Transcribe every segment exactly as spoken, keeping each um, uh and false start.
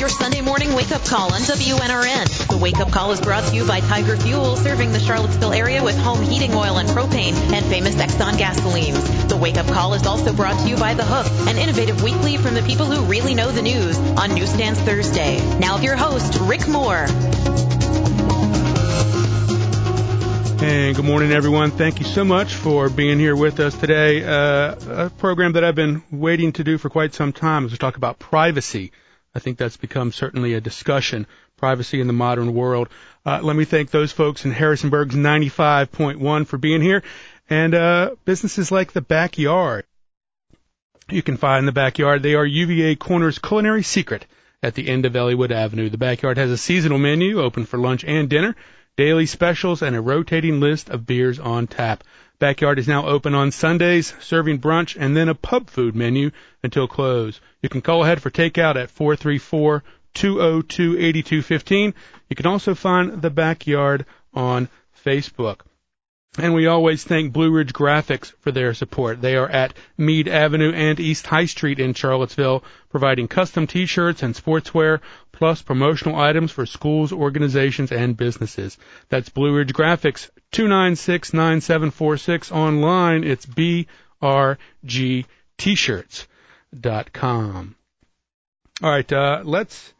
your Sunday morning wake-up call on W N R N. The wake-up call is brought to you by Tiger Fuel, serving the Charlottesville area with home heating oil and propane and famous Exxon gasolines. The wake-up call is also brought to you by The Hook, an innovative weekly from the people who really know the news, on Newsstands Thursday. Now with your host, Rick Moore. And good morning, everyone. Thank you so much for being here with us today. Uh, a program that I've been waiting to do for quite some time is to talk about privacy. I think that's become certainly a discussion, privacy in the modern world. Uh, let me thank those folks in Harrisonburg's ninety-five point one for being here. And uh, businesses like The Backyard. You can find The Backyard. They are U V A Corner's culinary secret at the end of Elliowood Avenue. The Backyard has a seasonal menu open for lunch and dinner, daily specials, and a rotating list of beers on tap. Backyard is now open on Sundays, serving brunch and then a pub food menu until close. You can call ahead for takeout at four three four, two oh two, eight two one five. You can also find The Backyard on Facebook. And we always thank Blue Ridge Graphics for their support. They are at Meade Avenue and East High Street in Charlottesville, providing custom T-shirts and sportswear, plus promotional items for schools, organizations, and businesses. That's Blue Ridge Graphics, two nine six, nine seven four six. Online, it's b r g t shirts dot com. All right, uh, let's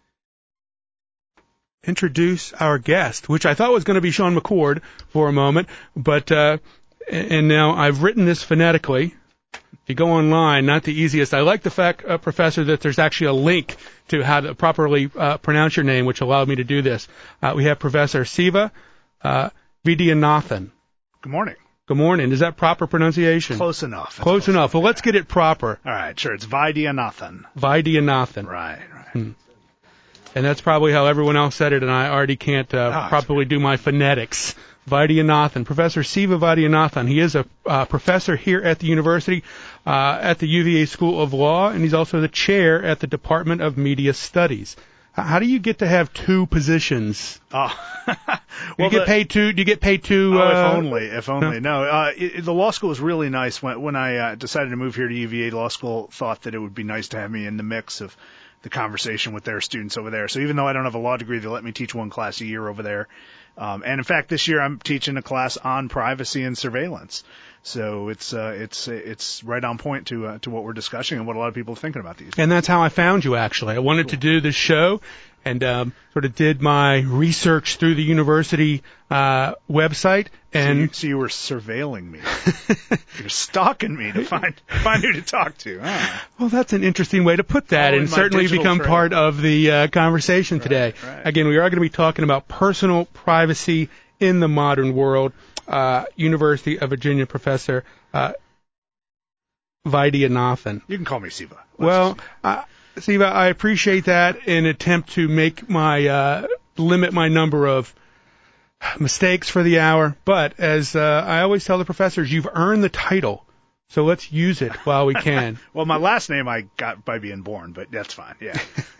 introduce our guest, which I thought was going to be Sean McCord for a moment, but uh, and now I've written this phonetically. If you go online, not the easiest. I like the fact, uh, Professor, that there's actually a link to how to properly uh, pronounce your name, which allowed me to do this. Uh, we have Professor Siva uh, Vaidyanathan. Good morning. Good morning. Is that proper pronunciation? Close enough. Close, close enough. enough. Well, let's get it proper. All right, sure. It's Vaidyanathan. Vaidyanathan. Right, right. Hmm. And that's probably how everyone else said it, and I already can't uh, oh, properly do my phonetics. Vaidyanathan, Professor Siva Vaidyanathan. He is a uh, professor here at the university, uh, at the U V A School of Law, and he's also the chair at the Department of Media Studies. How do you get to have two positions? Oh, well, do you get the, paid two? Do you get paid two? Oh, uh, if only, if only. No, no uh, it, the law school was really nice. When when I uh, decided to move here to U V A, law school thought that it would be nice to have me in the mix of the conversation with their students over there. So even though I don't have a law degree, they let me teach one class a year over there. Um, and in fact, this year I'm teaching a class on privacy and surveillance. So it's uh, it's it's right on point to uh, to what we're discussing and what a lot of people are thinking about these days. And that's how I found you, actually. I wanted cool. to do this show and um, sort of did my research through the university uh, website. And so you, so you were surveilling me. You were stalking me to find find who to talk to. Huh? Well, that's an interesting way to put that, oh, and certainly become trail. part of the uh, conversation right, today. Right. Again, we are going to be talking about personal privacy in the modern world. Uh, University of Virginia professor uh, Vaidyanathan. You can call me Siva. Let's well, uh, Siva, I appreciate that in an attempt to make my uh, limit my number of mistakes for the hour. But as uh, I always tell the professors, you've earned the title, so let's use it while we can. Well, my last name I got by being born, but that's fine. Yeah.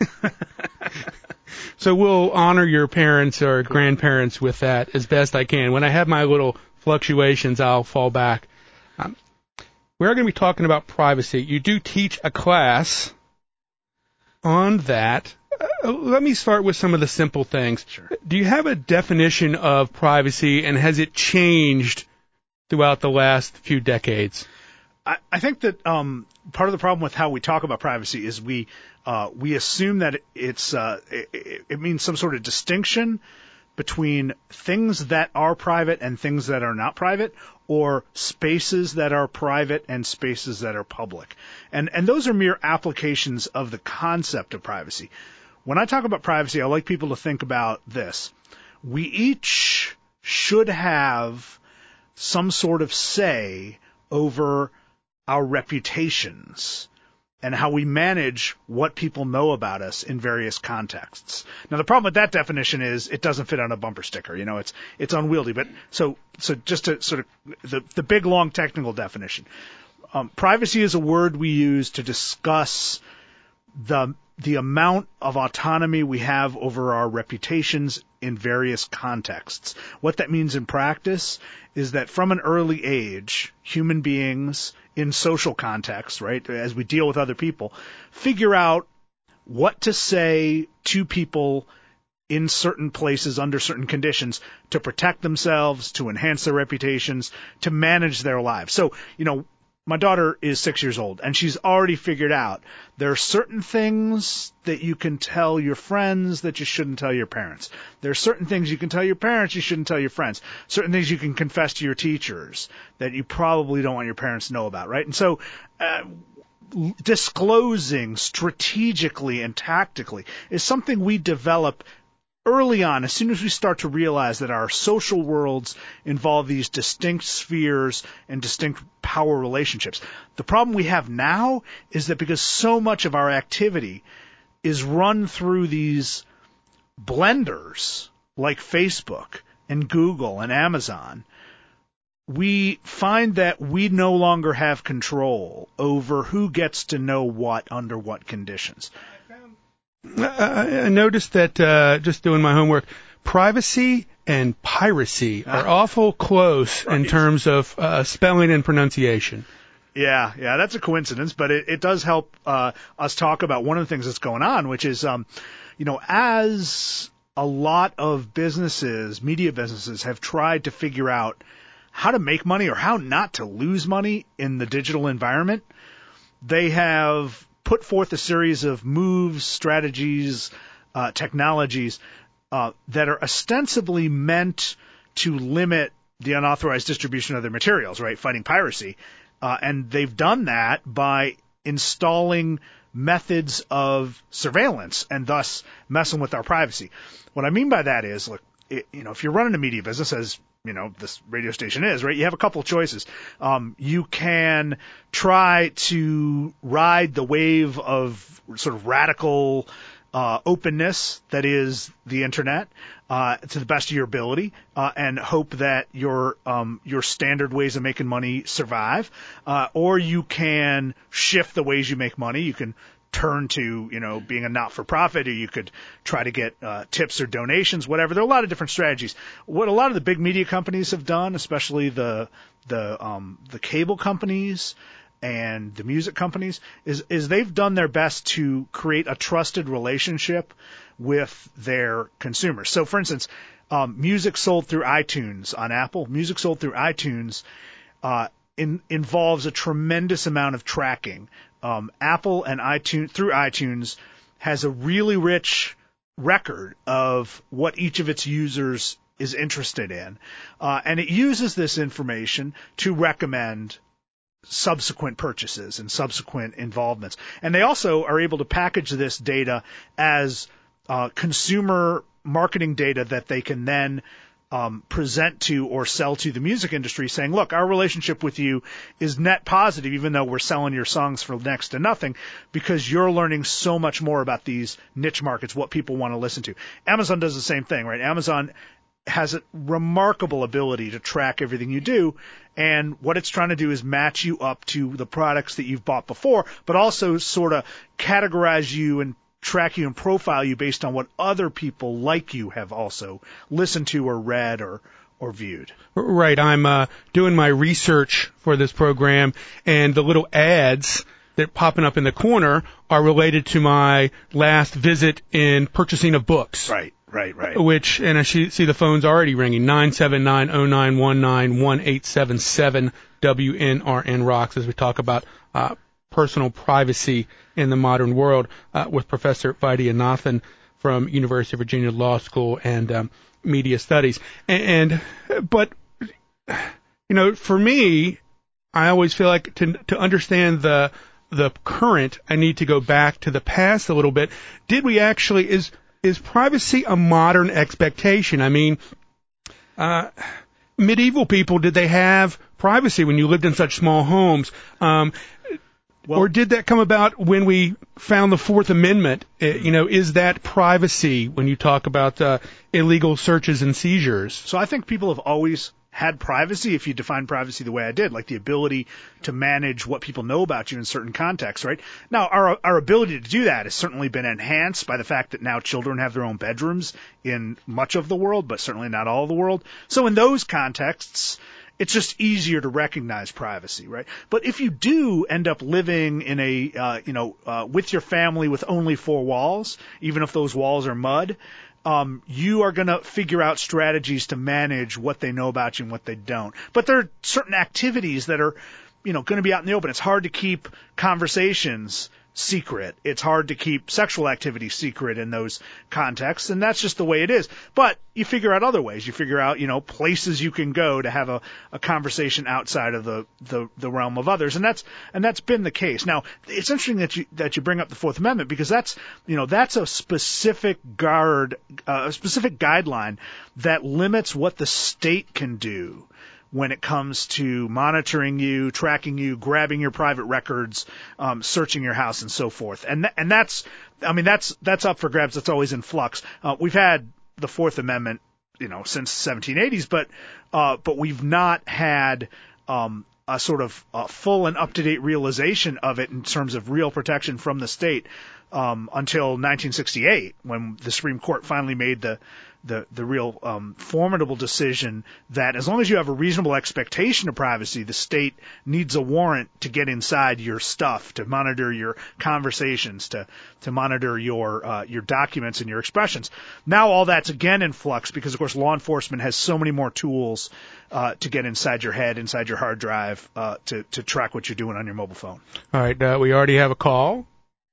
So we'll honor your parents or cool. grandparents with that as best I can. When I have my little fluctuations, I'll fall back. Um, we're going to be talking about privacy. You do teach a class on that. Uh, let me start with some of the simple things. Sure. Do you have a definition of privacy, and has it changed throughout the last few decades? I, I think that um, part of the problem with how we talk about privacy is we uh, we assume that it's uh, it, it means some sort of distinction between things that are private and things that are not private, or spaces that are private and spaces that are public. And and those are mere applications of the concept of privacy. When I talk about privacy, I like people to think about this. We each should have some sort of say over our reputations and how we manage what people know about us in various contexts. Now, the problem with that definition is it doesn't fit on a bumper sticker. You know, it's it's unwieldy. But so so just to sort of the the big long technical definition, um, privacy is a word we use to discuss the the amount of autonomy we have over our reputations in various contexts. What that means in practice is that from an early age, human beings in social contexts, right, as we deal with other people, figure out what to say to people in certain places under certain conditions to protect themselves, to enhance their reputations, to manage their lives. So, you know, my daughter is six years old, and she's already figured out there are certain things that you can tell your friends that you shouldn't tell your parents. There are certain things you can tell your parents you shouldn't tell your friends. Certain things you can confess to your teachers that you probably don't want your parents to know about, right? And so uh, disclosing strategically and tactically is something we develop early on, as soon as we start to realize that our social worlds involve these distinct spheres and distinct power relationships. The problem we have now is that because so much of our activity is run through these blenders like Facebook and Google and Amazon, we find that we no longer have control over who gets to know what under what conditions. I noticed that, uh, just doing my homework, privacy and piracy are awful close right. in terms of uh, spelling and pronunciation. Yeah, yeah, that's a coincidence, but it, it does help uh, us talk about one of the things that's going on, which is, um, you know, as a lot of businesses, media businesses, have tried to figure out how to make money or how not to lose money in the digital environment, they have put forth a series of moves, strategies, uh, technologies uh, that are ostensibly meant to limit the unauthorized distribution of their materials, right, fighting piracy. Uh, and they've done that by installing methods of surveillance and thus messing with our privacy. What I mean by that is, look, it, you know, if you're running a media business, as you know, this radio station is, right? You have a couple of choices. Um, you can try to ride the wave of sort of radical uh, openness that is the internet uh, to the best of your ability, uh, and hope that your um, your standard ways of making money survive. Uh, or you can shift the ways you make money. You can turn to, you know, being a not-for-profit, or you could try to get uh, tips or donations, whatever. There are a lot of different strategies. What a lot of the big media companies have done, especially the the um, the cable companies and the music companies, is is they've done their best to create a trusted relationship with their consumers. So, for instance, um, music sold through iTunes on Apple, music sold through iTunes uh, in, involves a tremendous amount of tracking. Um, Apple and iTunes, through iTunes, has a really rich record of what each of its users is interested in. Uh, and it uses this information to recommend subsequent purchases and subsequent involvements. And they also are able to package this data as uh, consumer marketing data that they can then Um, present to or sell to the music industry, saying, look, our relationship with you is net positive, even though we're selling your songs for next to nothing, because you're learning so much more about these niche markets, what people want to listen to. Amazon does the same thing, right? Amazon has a remarkable ability to track everything you do, and what it's trying to do is match you up to the products that you've bought before, but also sort of categorize you and track you and profile you based on what other people like you have also listened to or read or or viewed. Right. I'm uh, doing my research for this program, and the little ads that are popping up in the corner are related to my last visit in purchasing of books. Right, right, right. Which, and I see the phone's already ringing, nine seven nine, oh nine one nine, one eight seven seven W N R N Rocks, as we talk about uh personal privacy in the modern world uh, with Professor Vaidyanathan from University of Virginia Law School and um, Media Studies. And, and but you know, for me, I always feel like to to understand the the current, I need to go back to the past a little bit. Did we actually is is privacy a modern expectation? I mean, uh, medieval people, did they have privacy when you lived in such small homes? Um, Well, or did that come about when we found the Fourth Amendment? Uh, you know, is that privacy when you talk about uh, illegal searches and seizures? So I think people have always had privacy, if you define privacy the way I did, like the ability to manage what people know about you in certain contexts, right? Now, our our ability to do that has certainly been enhanced by the fact that now children have their own bedrooms in much of the world, but certainly not all of the world. So in those contexts, it's just easier to recognize privacy, right? But if you do end up living in a, uh, you know, uh, with your family with only four walls, even if those walls are mud, um, you are going to figure out strategies to manage what they know about you and what they don't. But there are certain activities that are, you know, going to be out in the open. It's hard to keep conversations secret. It's hard to keep sexual activity secret in those contexts, and that's just the way it is. But you figure out other ways. You figure out, you know, places you can go to have a, a conversation outside of the, the, the realm of others, and that's and that's been the case. Now, it's interesting that you that you bring up the Fourth Amendment, because that's, you know, that's a specific guard, uh, a specific guideline that limits what the state can do when it comes to monitoring you, tracking you, grabbing your private records, um, searching your house, and so forth. And th- and that's, I mean, that's that's up for grabs. That's always in flux. Uh, we've had the Fourth Amendment, you know, since the seventeen eighties, but uh, but we've not had um, a sort of uh, full and up-to-date realization of it in terms of real protection from the state um, until nineteen sixty-eight, when the Supreme Court finally made the the the real um, formidable decision that as long as you have a reasonable expectation of privacy, the state needs a warrant to get inside your stuff, to monitor your conversations, to to monitor your uh, your documents and your expressions. Now all that's again in flux because, of course, law enforcement has so many more tools uh, to get inside your head, inside your hard drive, uh, to to track what you're doing on your mobile phone. All right, uh, we already have a call.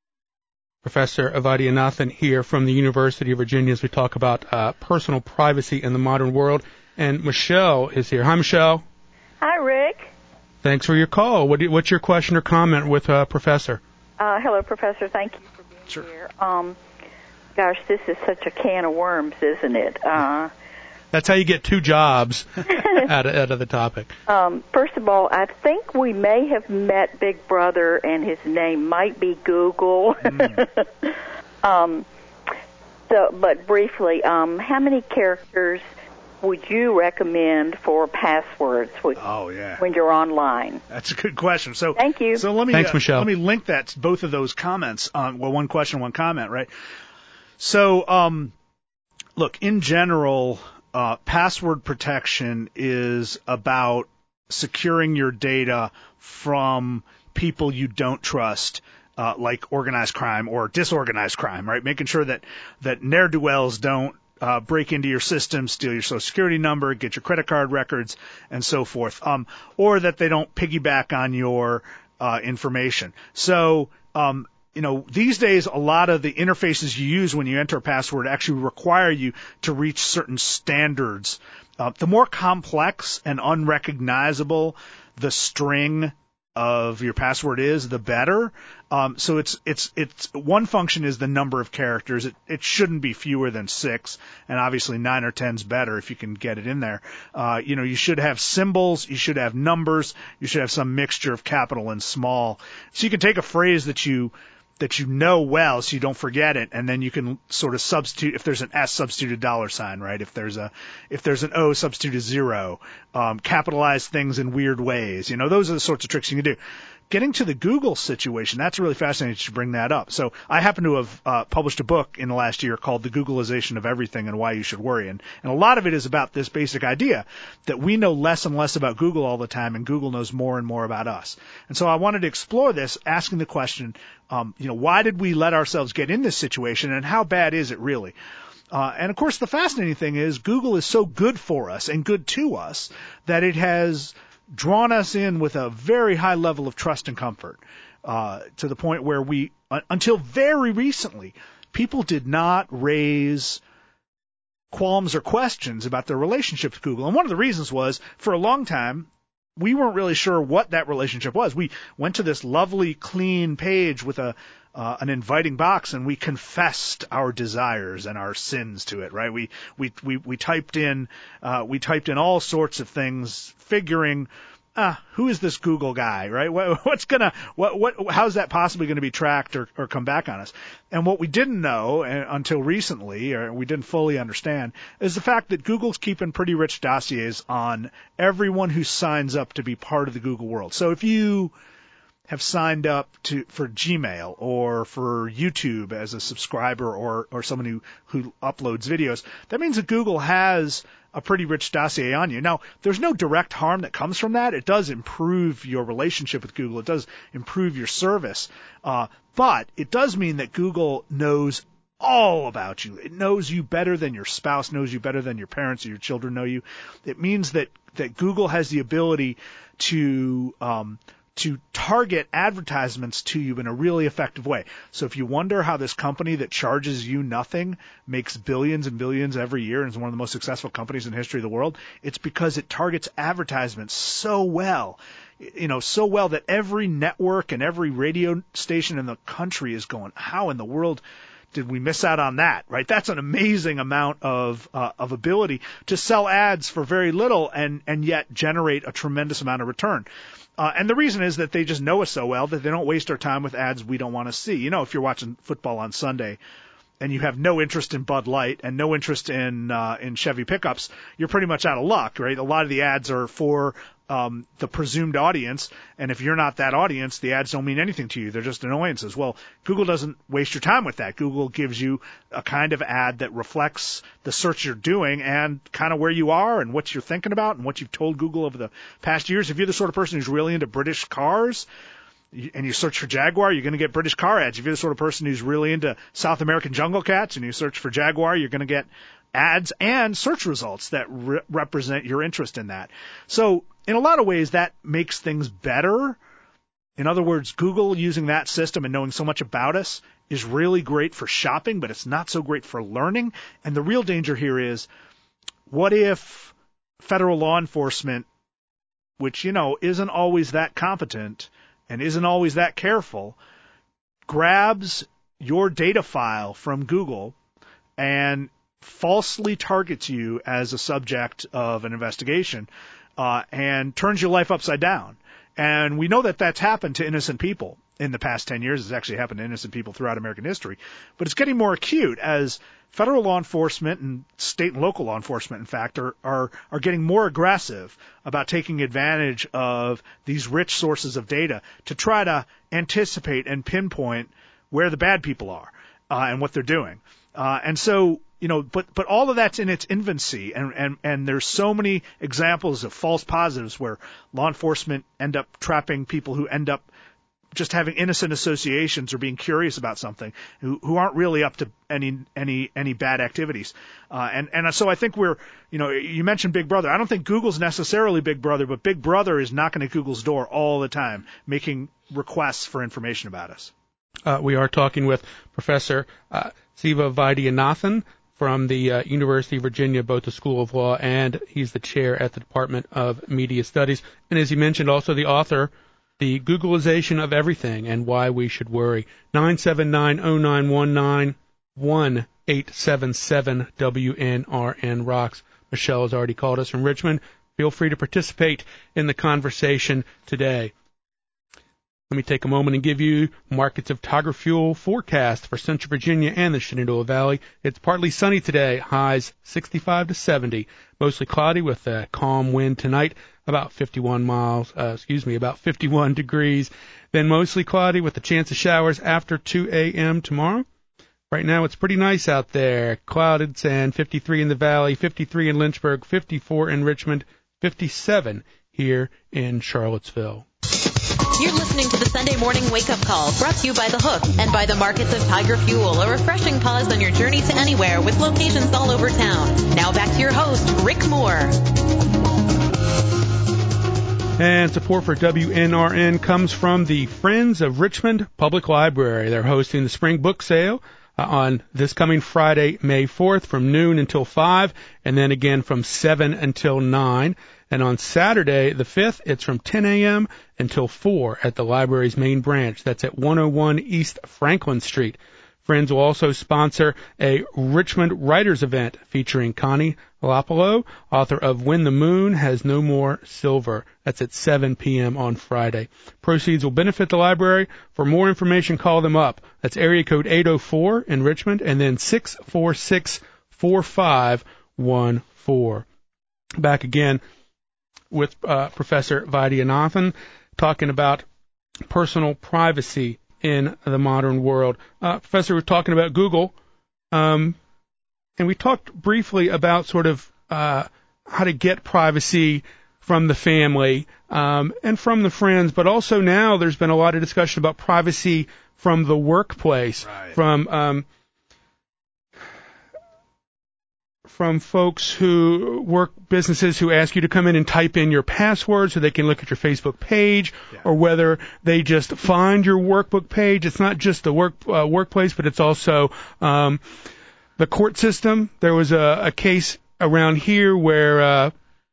Professor Vaidyanathan here from the University of Virginia as we talk about uh, personal privacy in the modern world. And Michelle is here. Hi, Michelle. Hi, Rick. Thanks for your call. What do you, what's your question or comment with uh, Professor? Uh, hello, Professor. Thank you for being sure. here. Um, gosh, this is such a can of worms, isn't it? Uh, That's how you get two jobs out, of, out of the topic. Um, first of all, I think we may have met Big Brother, and his name might be Google. Mm. um, so, but briefly, um, how many characters would you recommend for passwords when, oh, yeah. when you're online? That's a good question. So, thank you. So let me Thanks, uh, Michelle. let me link that to both of those comments. Um, well, one question, one comment, right? So, um, look, in general, Uh, password protection is about securing your data from people you don't trust, uh, like organized crime or disorganized crime, right? Making sure that, that ne'er-do-wells don't uh, break into your system, steal your social security number, get your credit card records, and so forth, um, or that they don't piggyback on your uh, information. So, um, You know, these days, a lot of the interfaces you use when you enter a password actually require you to reach certain standards. Uh, the more complex and unrecognizable the string of your password is, the better. Um, so it's it's it's one function is the number of characters. It it shouldn't be fewer than six, and obviously nine or ten's better if you can get it in there. Uh, you know, you should have symbols, you should have numbers, you should have some mixture of capital and small. So you can take a phrase that you that you know well so you don't forget it, and then you can sort of substitute, if there's an S, substitute a dollar sign, right? If there's a if there's an O, substitute a zero. Um, capitalize things in weird ways. You know, those are the sorts of tricks you can do. Getting to the Google situation, that's really fascinating that you bring that up. So I happen to have uh, published a book in the last year called The Googleization of Everything and Why You Should Worry. And, and a lot of it is about this basic idea that we know less and less about Google all the time, and Google knows more and more about us. And so I wanted to explore this, asking the question, um, you know, why did we let ourselves get in this situation, and how bad is it really? Uh, and, of course, the fascinating thing is Google is so good for us and good to us that it has drawn us in with a very high level of trust and comfort, uh, to the point where we, uh, until very recently, people did not raise qualms or questions about their relationship with Google. And one of the reasons was, for a long time, we weren't really sure what that relationship was. We went to this lovely, clean page with a uh, an inviting box, and we confessed our desires and our sins to it. Right? We we we we typed in uh, we typed in all sorts of things, figuring, ah, who is this Google guy? Right? What, what's gonna what what how's that possibly going to be tracked or, or come back on us? And what we didn't know uh, until recently, or we didn't fully understand, is the fact that Google's keeping pretty rich dossiers on everyone who signs up to be part of the Google world. So if you have signed up to for Gmail or for YouTube as a subscriber, or or someone who who uploads videos, that means that Google has a pretty rich dossier on you. Now, there's no direct harm that comes from that. It does improve your relationship with Google. It does improve your service. Uh, but it does mean that Google knows all about you. It knows you better than your spouse knows you, better than your parents or your children know you. It means that, that Google has the ability to um, to target advertisements to you in a really effective way. So if you wonder how this company that charges you nothing makes billions and billions every year and is one of the most successful companies in the history of the world, it's because it targets advertisements so well. You know, so well that every network and every radio station in the country is going, how in the world did we miss out on that, right? That's an amazing amount of uh, of ability to sell ads for very little and, and yet generate a tremendous amount of return. Uh, and the reason is that they just know us so well that they don't waste our time with ads we don't want to see. You know, if you're watching football on Sunday and you have no interest in Bud Light and no interest in uh, in Chevy pickups, you're pretty much out of luck, right? A lot of the ads are for um, the presumed audience, and if you're not that audience, the ads don't mean anything to you. They're just annoyances. Well, Google doesn't waste your time with that. Google gives you a kind of ad that reflects the search you're doing and kind of where you are and what you're thinking about and what you've told Google over the past years. If you're the sort of person who's really into British cars, and you search for Jaguar, you're going to get British car ads. If you're the sort of person who's really into South American jungle cats and you search for Jaguar, you're going to get ads and search results that re- represent your interest in that. So in a lot of ways, that makes things better. In other words, Google using that system and knowing so much about us is really great for shopping, but it's not so great for learning. And the real danger here is, what if federal law enforcement, which, you know, isn't always that competent and isn't always that careful, grabs your data file from Google and falsely targets you as a subject of an investigation uh, and turns your life upside down. And we know that that's happened to innocent people in the past ten years. It's actually happened to innocent people throughout American history. But it's getting more acute as federal law enforcement and state and local law enforcement, in fact, are, are, are getting more aggressive about taking advantage of these rich sources of data to try to anticipate and pinpoint where the bad people are uh, and what they're doing. Uh, and so, you know, but but all of that's in its infancy, and, and, and there's so many examples of false positives where law enforcement end up trapping people who end up just having innocent associations or being curious about something, who, who aren't really up to any any any bad activities. Uh, and and so I think we're, you know, you mentioned Big Brother. I don't think Google's necessarily Big Brother, but Big Brother is knocking at Google's door all the time, making requests for information about us. Uh, we are talking with Professor uh, Siva Vaidyanathan from the uh, University of Virginia, both the School of Law, and he's the chair at the Department of Media Studies. And as you mentioned, also the author, The Googleization of Everything and Why We Should Worry. nine seven nine, oh nine one nine, one eight seven seven W N R N rocks. Michelle has already called us from Richmond. Feel free to participate in the conversation today. Let me take a moment and give you Markets of Tiger Fuel forecast for Central Virginia and the Shenandoah Valley. It's partly sunny today, highs sixty-five to seventy. Mostly cloudy with a calm wind tonight, about fifty-one miles, uh, excuse me, about fifty-one degrees. Then mostly cloudy with a chance of showers after two a.m. tomorrow. Right now it's pretty nice out there. Clouded and fifty-three in the valley, fifty-three in Lynchburg, fifty-four in Richmond, fifty-seven here in Charlottesville. You're listening to the Sunday Morning Wake Up Call, brought to you by The Hook and by the Markets of Tiger Fuel, a refreshing pause on your journey to anywhere with locations all over town. Now back to your host, Rick Moore. And support for W N R N comes from the Friends of Richmond Public Library. They're hosting the spring book sale uh, on this coming Friday, May fourth, from noon until five, and then again from seven until nine. And on Saturday, the fifth, it's from ten a.m. until four at the library's main branch. That's at one oh one East Franklin Street. Friends will also sponsor a Richmond Writers event featuring Connie Lopolo, author of When the Moon Has No More Silver. That's at seven p.m. on Friday. Proceeds will benefit the library. For more information, call them up. That's area code eight oh four in Richmond and then six four six, four five one four. Back again with uh, Professor Vaidyanathan talking about personal privacy in the modern world. Uh, Professor, we're talking about Google, um, and we talked briefly about sort of uh, how to get privacy from the family um, and from the friends, but also now there's been a lot of discussion about privacy from the workplace, right. from um, from folks who work businesses who ask you to come in and type in your password so they can look at your Facebook page, yeah. or whether they just find your workbook page. It's not just the work uh, workplace, but it's also um, the court system. There was a, a case around here where uh,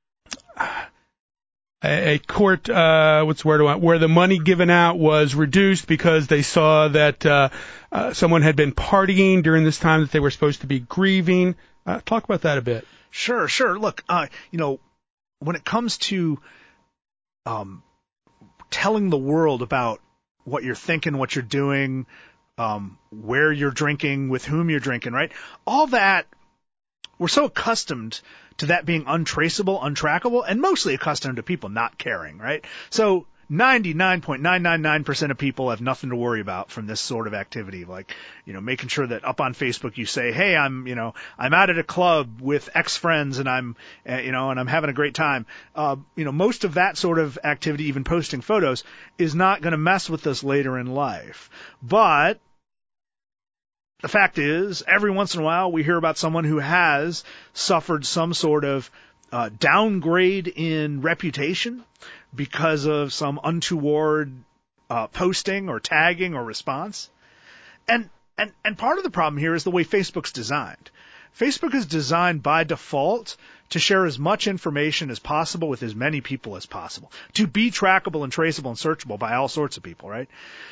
a, a court, uh, what's the word I want, where the money given out was reduced because they saw that uh, uh, someone had been partying during this time that they were supposed to be grieving. Uh, talk about that a bit. Sure, sure. Look, uh, you know, when it comes to um, telling the world about what you're thinking, what you're doing, um, where you're drinking, with whom you're drinking, right? All that, we're so accustomed to that being untraceable, untrackable, and mostly accustomed to people not caring, right? So ninety-nine point nine nine nine percent of people have nothing to worry about from this sort of activity, like, you know, making sure that up on Facebook you say, hey, I'm, you know, I'm out at a club with X friends and I'm, uh, you know, and I'm having a great time. Uh, you know, most of that sort of activity, even posting photos, is not going to mess with us later in life. But the fact is, every once in a while we hear about someone who has suffered some sort of uh, downgrade in reputation because of some untoward uh, posting or tagging or response. And, and and part of the problem here is the way Facebook's designed. Facebook is designed by default to share as much information as possible with as many people as possible, to be trackable and traceable and searchable by all sorts of people, right?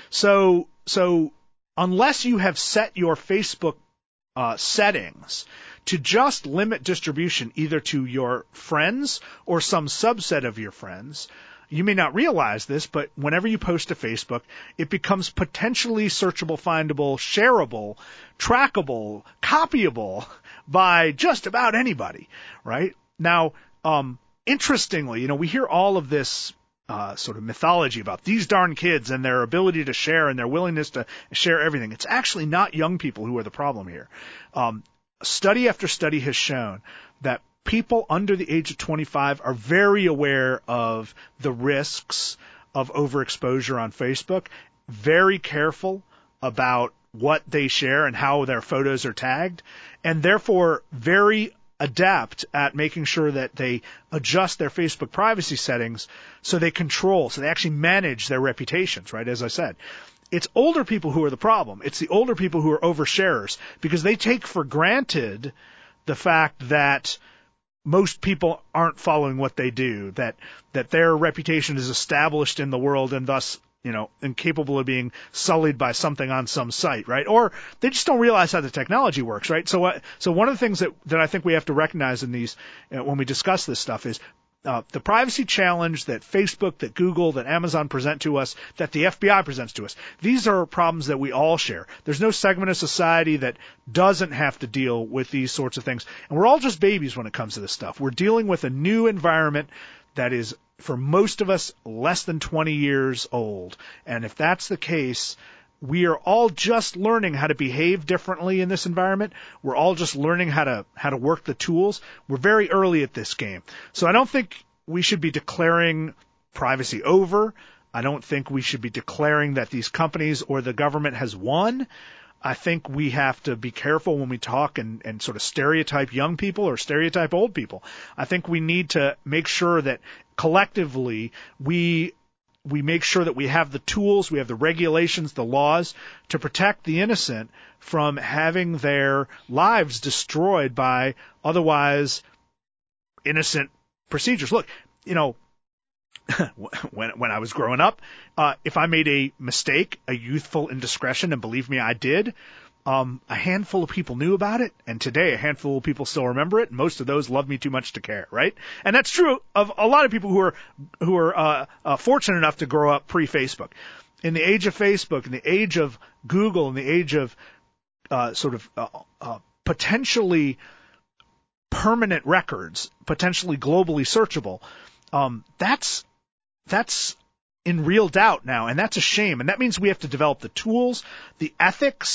So so unless you have set your Facebook uh, settings to just limit distribution either to your friends or some subset of your friends, you may not realize this, but whenever you post to Facebook, it becomes potentially searchable, findable, shareable, trackable, copyable by just about anybody, right? Now, um, interestingly, you know, we hear all of this uh, sort of mythology about these darn kids and their ability to share and their willingness to share everything. It's actually not young people who are the problem here. Um, study after study has shown that people under the age of twenty-five are very aware of the risks of overexposure on Facebook, very careful about what they share and how their photos are tagged, and therefore very adept at making sure that they adjust their Facebook privacy settings so they control, so they actually manage their reputations, right, as I said. It's older people who are the problem. It's the older people who are oversharers because they take for granted the fact that most people aren't following what they do, that that their reputation is established in the world and thus, you know, incapable of being sullied by something on some site, right? Or they just don't realize how the technology works, right? So, uh, so one of the things that, that I think we have to recognize in these, uh, when we discuss this stuff is uh, the privacy challenge that Facebook, that Google, that Amazon present to us, that the F B I presents to us. These are problems that we all share. There's no segment of society that doesn't have to deal with these sorts of things. And we're all just babies when it comes to this stuff. We're dealing with a new environment that is, for most of us, less than twenty years old. And if that's the case, we are all just learning how to behave differently in this environment. We're all just learning how to how to work the tools. We're very early at this game. So I don't think we should be declaring privacy over. I don't think we should be declaring that these companies or the government has won. I think we have to be careful when we talk and, and sort of stereotype young people or stereotype old people. I think we need to make sure that collectively we we make sure that we have the tools, we have the regulations, the laws to protect the innocent from having their lives destroyed by otherwise innocent procedures. Look, you know, when when I was growing up, uh, if I made a mistake, a youthful indiscretion, and believe me, I did, um, a handful of people knew about it, and today a handful of people still remember it, and most of those love me too much to care, right? And that's true of a lot of people who are who are uh, uh, fortunate enough to grow up pre-Facebook. In the age of Facebook, in the age of Google, in the age of uh, sort of uh, uh, potentially permanent records, potentially globally searchable, um, that's that's in real doubt now, and that's a shame. And that means we have to develop the tools, the ethics,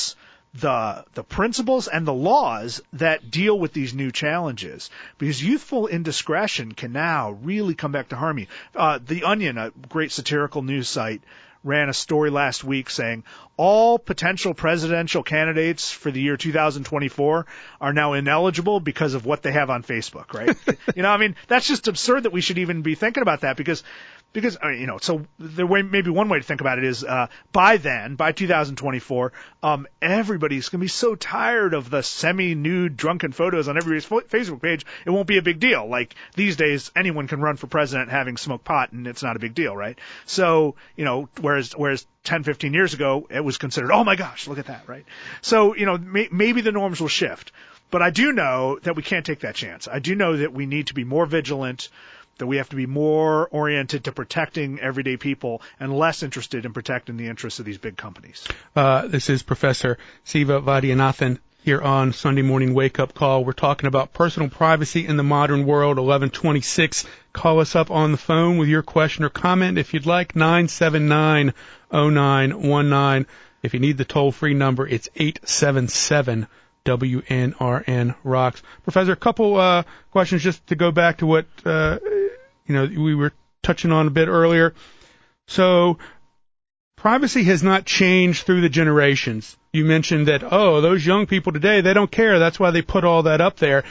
the the principles and the laws that deal with these new challenges, because youthful indiscretion can now really come back to harm you. Uh, the Onion, a great satirical news site, ran a story last week saying all potential presidential candidates for the year two thousand twenty-four are now ineligible because of what they have on Facebook, right? You know, I mean, that's just absurd that we should even be thinking about that, because Because, I mean, you know, so the way, maybe one way to think about it is, uh, by then, by two thousand twenty-four, um, everybody's going to be so tired of the semi-nude drunken photos on everybody's fo- Facebook page, it won't be a big deal. Like, these days, anyone can run for president having smoked pot, and it's not a big deal, right? So, you know, whereas, whereas ten, fifteen years ago, it was considered, oh my gosh, look at that, right? So, you know, may, maybe the norms will shift. But I do know that we can't take that chance. I do know that we need to be more vigilant, that we have to be more oriented to protecting everyday people and less interested in protecting the interests of these big companies. Uh, this is Professor Siva Vaidyanathan here on Sunday Morning Wake Up Call. We're talking about personal privacy in the modern world, eleven twenty-six. Call us up on the phone with your question or comment if you'd like, nine seven nine, oh nine one nine. If you need the toll-free number, it's eight seven seven, W N R N rocks. Professor, a couple uh, questions just to go back to what uh, you know we were touching on a bit earlier. So privacy has not changed through the generations. You mentioned that, oh, those young people today, they don't care. That's why they put all that up there.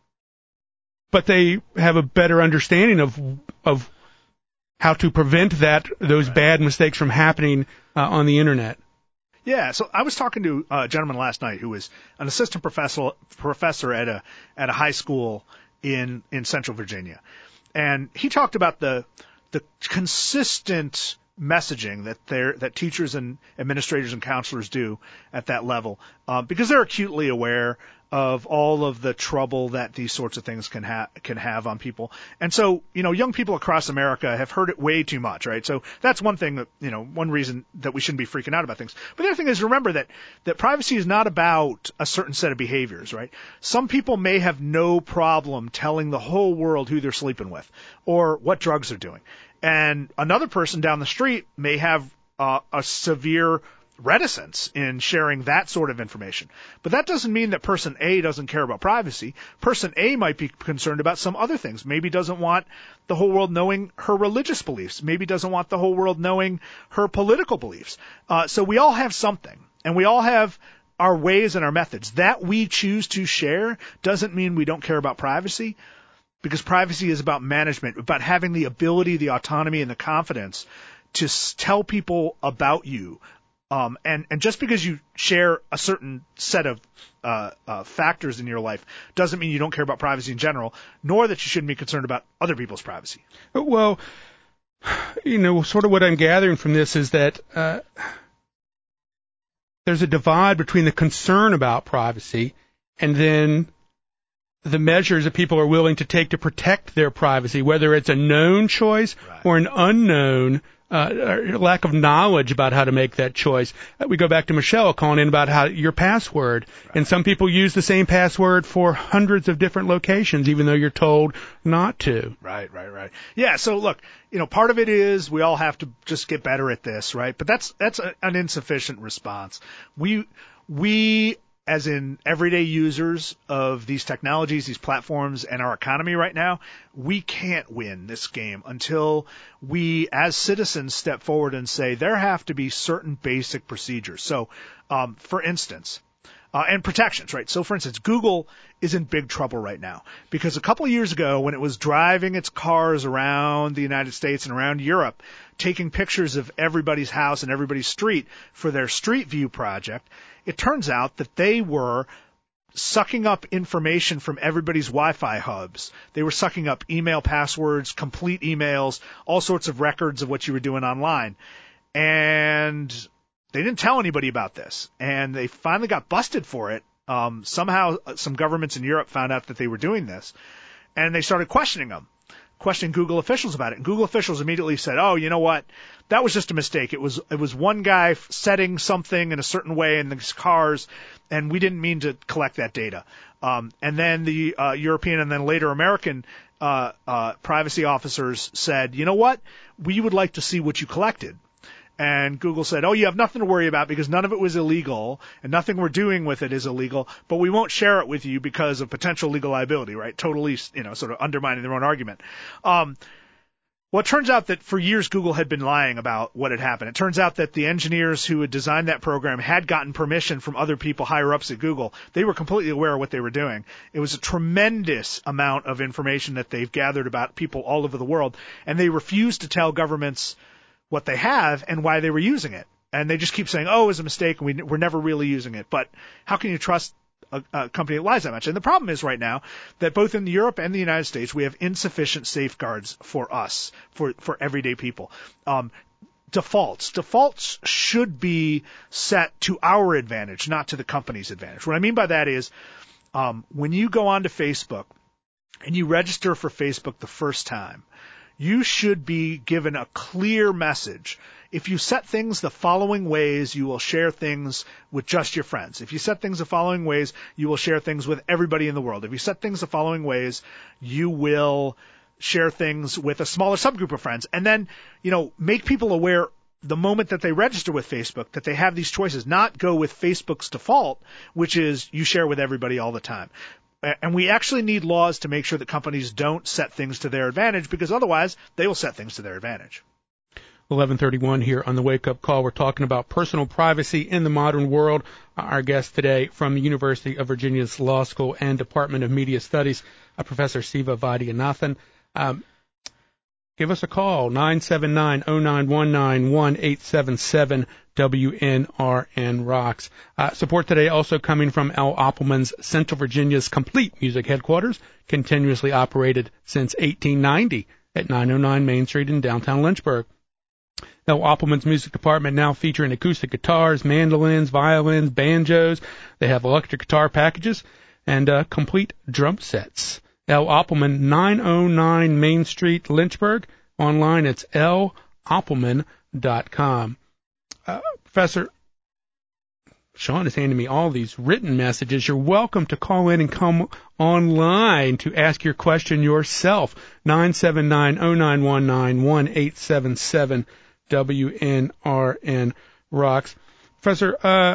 But they have a better understanding of of how to prevent that those Right. bad mistakes from happening uh, on the internet. Yeah, so I was talking to a gentleman last night who was an assistant professor professor at a at a high school in in Central Virginia, and he talked about the the consistent messaging that they're, that teachers and administrators and counselors do at that level, um, because they're acutely aware of all of the trouble that these sorts of things can have can have on people. And so, you know, young people across America have heard it way too much, right? So that's one thing that, you know, one reason that we shouldn't be freaking out about things. But the other thing is, remember that that privacy is not about a certain set of behaviors, right? Some people may have no problem telling the whole world who they're sleeping with or what drugs they're doing. And another person down the street may have uh, a severe reticence in sharing that sort of information. But that doesn't mean that person A doesn't care about privacy. Person A might be concerned about some other things. Maybe doesn't want the whole world knowing her religious beliefs. Maybe doesn't want the whole world knowing her political beliefs. Uh, so we all have something, and we all have our ways and our methods. That we choose to share doesn't mean we don't care about privacy, because privacy is about management, about having the ability, the autonomy, and the confidence to s- tell people about you. Um, and, and just because you share a certain set of uh, uh, factors in your life doesn't mean you don't care about privacy in general, nor that you shouldn't be concerned about other people's privacy. Well, you know, sort of what I'm gathering from this is that uh, there's a divide between the concern about privacy and then the measures that people are willing to take to protect their privacy, whether it's a known choice Right. or an unknown uh, lack of knowledge about how to make that choice. Uh, we go back to Michelle calling in about how your password, Right. and some people use the same password for hundreds of different locations, even though you're told not to. Right, right, right. Yeah, so look, you know, part of it is we all have to just get better at this, right? But that's that's a, an insufficient response. We we as in everyday users of these technologies, these platforms, and our economy right now, we can't win this game until we, as citizens, step forward and say there have to be certain basic procedures. So, um, for instance, Uh, and protections, right? So, for instance, Google is in big trouble right now because a couple of years ago, when it was driving its cars around the United States and around Europe, taking pictures of everybody's house and everybody's street for their Street View project, it turns out that they were sucking up information from everybody's Wi-Fi hubs. They were sucking up email passwords, complete emails, all sorts of records of what you were doing online. And they didn't tell anybody about this, and they finally got busted for it. Um, somehow, some governments in Europe found out that they were doing this, and they started questioning them, questioning Google officials about it. And Google officials immediately said, "Oh, you know what? That was just a mistake. It was it was one guy setting something in a certain way in these cars, and we didn't mean to collect that data." Um, and then the uh, European and then later American uh, uh, privacy officers said, "You know what? We would like to see what you collected." and Google said, oh, you have nothing to worry about because none of it was illegal and nothing we're doing with it is illegal, but we won't share it with you because of potential legal liability, right? Totally, you know, sort of undermining their own argument. Um, Well, it turns out that for years Google had been lying about what had happened. It turns out that the engineers who had designed that program had gotten permission from other people higher ups at Google. They were completely aware of what they were doing. It was a tremendous amount of information that they've gathered about people all over the world, and they refuse to tell governments what they have and why they were using it. And they just keep saying, oh, it was a mistake, and we, we're never really using it. But how can you trust A, a company that lies that much? And the problem is right now that both in Europe and the United States, we have insufficient safeguards for us, for, for everyday people. Um, defaults. Defaults should be set to our advantage, not to the company's advantage. What I mean by that is um, when you go onto Facebook and you register for Facebook the first time, you should be given a clear message. If you set things the following ways, you will share things with just your friends. If you set things the following ways, you will share things with everybody in the world. If you set things the following ways, you will share things with a smaller subgroup of friends. And then, you know, make people aware the moment that they register with Facebook that they have these choices, not go with Facebook's default, which is you share with everybody all the time. And we actually need laws to make sure that companies don't set things to their advantage, because otherwise they will set things to their advantage. eleven thirty-one here on the Wake Up Call. We're talking about personal privacy in the modern world. Our guest today from the University of Virginia's Law School and Department of Media Studies, uh, Professor Siva Vaidyanathan. Um, give us a call, nine seven nine, oh nine one nine, one eight seven seven W N R N Rocks. Uh, support today also coming from Al Oppelman's Central Virginia's complete music headquarters, continuously operated since eighteen ninety at nine oh nine Main Street in downtown Lynchburg. Al Oppelman's music department now featuring acoustic guitars, mandolins, violins, banjos. They have electric guitar packages and uh, complete drum sets. Al Oppelman, nine oh nine Main Street, Lynchburg. Online, it's l oppelman dot com. Uh, Professor, Sean is handing me all these written messages. You're welcome to call in and come online to ask your question yourself. nine seven nine, oh nine one nine, one eight seven seven W N R N Rocks. Professor, uh,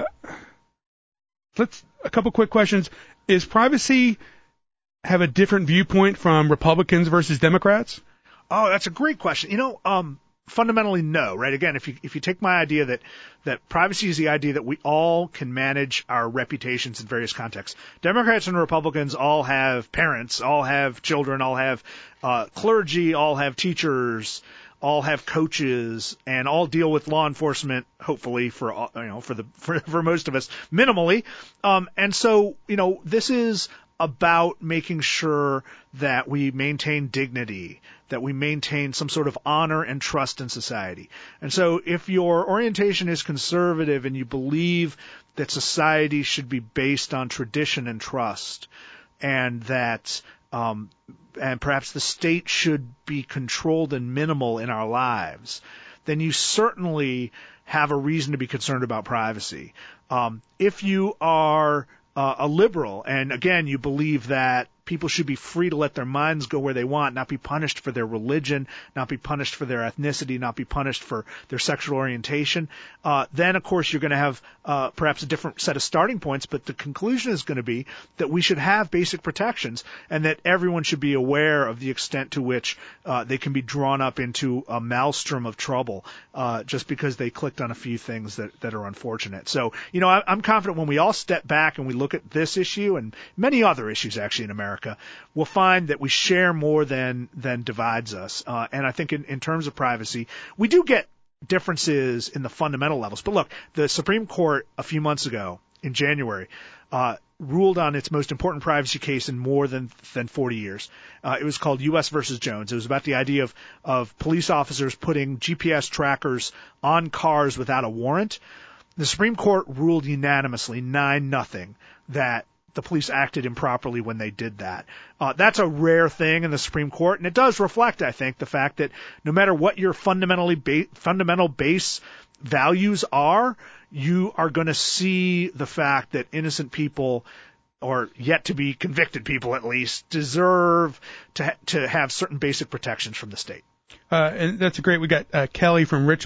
let's a couple quick questions. Is privacy have a different viewpoint from Republicans versus Democrats? Oh, that's a great question. You know, um, fundamentally, no, right? Again, if you if you take my idea that that privacy is the idea that we all can manage our reputations in various contexts. Democrats and Republicans all have parents, all have children, all have uh, clergy, all have teachers, all have coaches, and all deal with law enforcement, hopefully for all, you know for the for, for most of us minimally. Um, and so, you know, this is about making sure that we maintain dignity, that we maintain some sort of honor and trust in society. And so if your orientation is conservative and you believe that society should be based on tradition and trust, and that um, and perhaps the state should be controlled and minimal in our lives, then you certainly have a reason to be concerned about privacy. Um, if you are Uh, a liberal, and again, you believe that people should be free to let their minds go where they want, not be punished for their religion, not be punished for their ethnicity, not be punished for their sexual orientation, uh, then, of course, you're going to have uh, perhaps a different set of starting points, but the conclusion is going to be that we should have basic protections and that everyone should be aware of the extent to which uh, they can be drawn up into a maelstrom of trouble uh, just because they clicked on a few things that, that are unfortunate. So, you know, I, I'm confident when we all step back and we look at this issue and many other issues actually in America, we'll find that we share more than than divides us. Uh, and I think in, in terms of privacy, we do get differences in the fundamental levels. But look, the Supreme Court a few months ago in January uh, ruled on its most important privacy case in more than than forty years. Uh, it was called U S versus Jones. It was about the idea of of police officers putting G P S trackers on cars without a warrant. The Supreme Court ruled unanimously, nine nothing, that the police acted improperly when they did that. Uh, that's a rare thing in the Supreme Court, and it does reflect, I think, the fact that no matter what your fundamentally ba- fundamental base values are, you are going to see the fact that innocent people, or yet to be convicted people at least, deserve to ha- to have certain basic protections from the state. Uh, and that's great. We got uh, Kelly from Richmond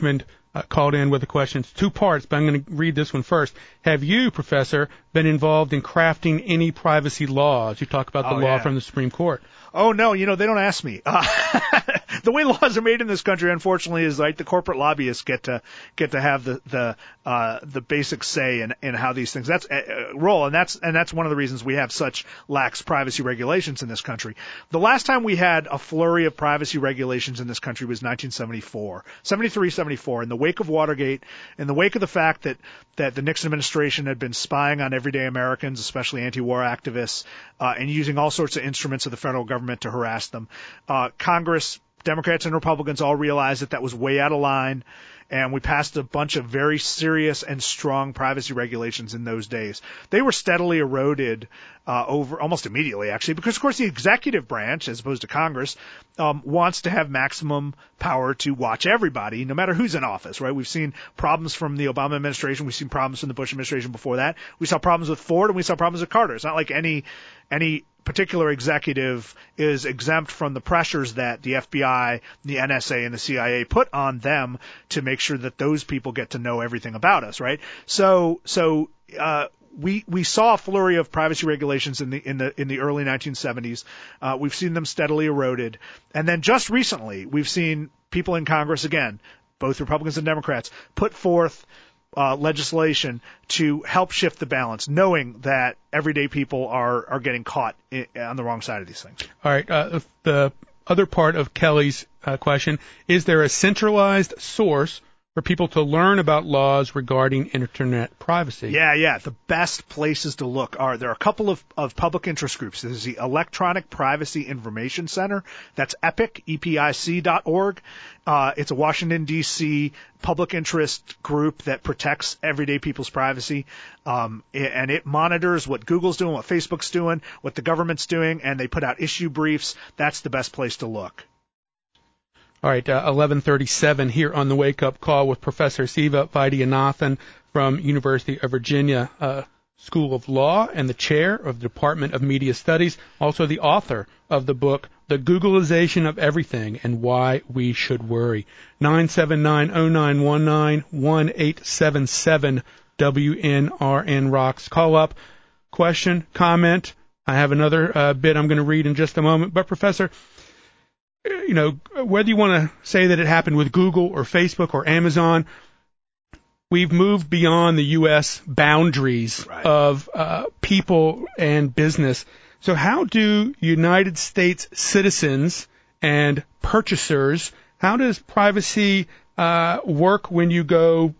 uh, called in with a question. It's two parts, but I'm going to read this one first. Have you, Professor, been involved in crafting any privacy laws? You talk about the oh, law yeah. from the Supreme Court. Oh, no, you know, they don't ask me. Uh, the way laws are made in this country, unfortunately, is like the corporate lobbyists get to get to have the the uh, the basic say in, in how these things that's uh, roll, and that's and that's one of the reasons we have such lax privacy regulations in this country. The last time we had a flurry of privacy regulations in this country was nineteen seventy-four, seventy-three, seventy-four, in the wake of Watergate, in the wake of the fact that that the Nixon administration had been spying on everyday Americans, especially anti-war activists, uh, and using all sorts of instruments of the federal government to harass them. Uh, Congress, Democrats and Republicans all realized that that was way out of line, and we passed a bunch of very serious and strong privacy regulations in those days. They were steadily eroded uh, over almost immediately, actually, because, of course, the executive branch, as opposed to Congress, um, wants to have maximum power to watch everybody, no matter who's in office, right? We've seen problems from the Obama administration. We've seen problems from the Bush administration before that. We saw problems with Ford, and we saw problems with Carter. It's not like any any particular executive is exempt from the pressures that the F B I, the N S A, and the C I A put on them to make sure that those people get to know everything about us, right? So, so, uh, we, we saw a flurry of privacy regulations in the, in the, in the early nineteen seventies. Uh, we've seen them steadily eroded. And then just recently, we've seen people in Congress, again, both Republicans and Democrats, put forth Uh, legislation to help shift the balance, knowing that everyday people are, are getting caught in, on the wrong side of these things. All right. Uh, the other part of Kelly's uh, question, is there a centralized source for people to learn about laws regarding Internet privacy? Yeah, yeah. The best places to look are, there are a couple of, of public interest groups. There's the Electronic Privacy Information Center. That's EPIC, E P I C dot org. Uh, it's a Washington, D C public interest group that protects everyday people's privacy. Um, and it monitors what Google's doing, what Facebook's doing, what the government's doing, and they put out issue briefs. That's the best place to look. All right, uh, eleven thirty-seven here on the Wake Up Call with Professor Siva Vaidyanathan from University of Virginia uh, School of Law and the chair of the Department of Media Studies, also the author of the book, The Googleization of Everything and Why We Should Worry. nine seven nine, oh nine one nine, one eight seven seven W N R N Rocks. Call up, question, comment. I have another uh, bit I'm going to read in just a moment. But, Professor, you know, whether you want to say that it happened with Google or Facebook or Amazon, we've moved beyond the U S boundaries right. of uh, people and business. So how do United States citizens and purchasers, how does privacy uh, work when you go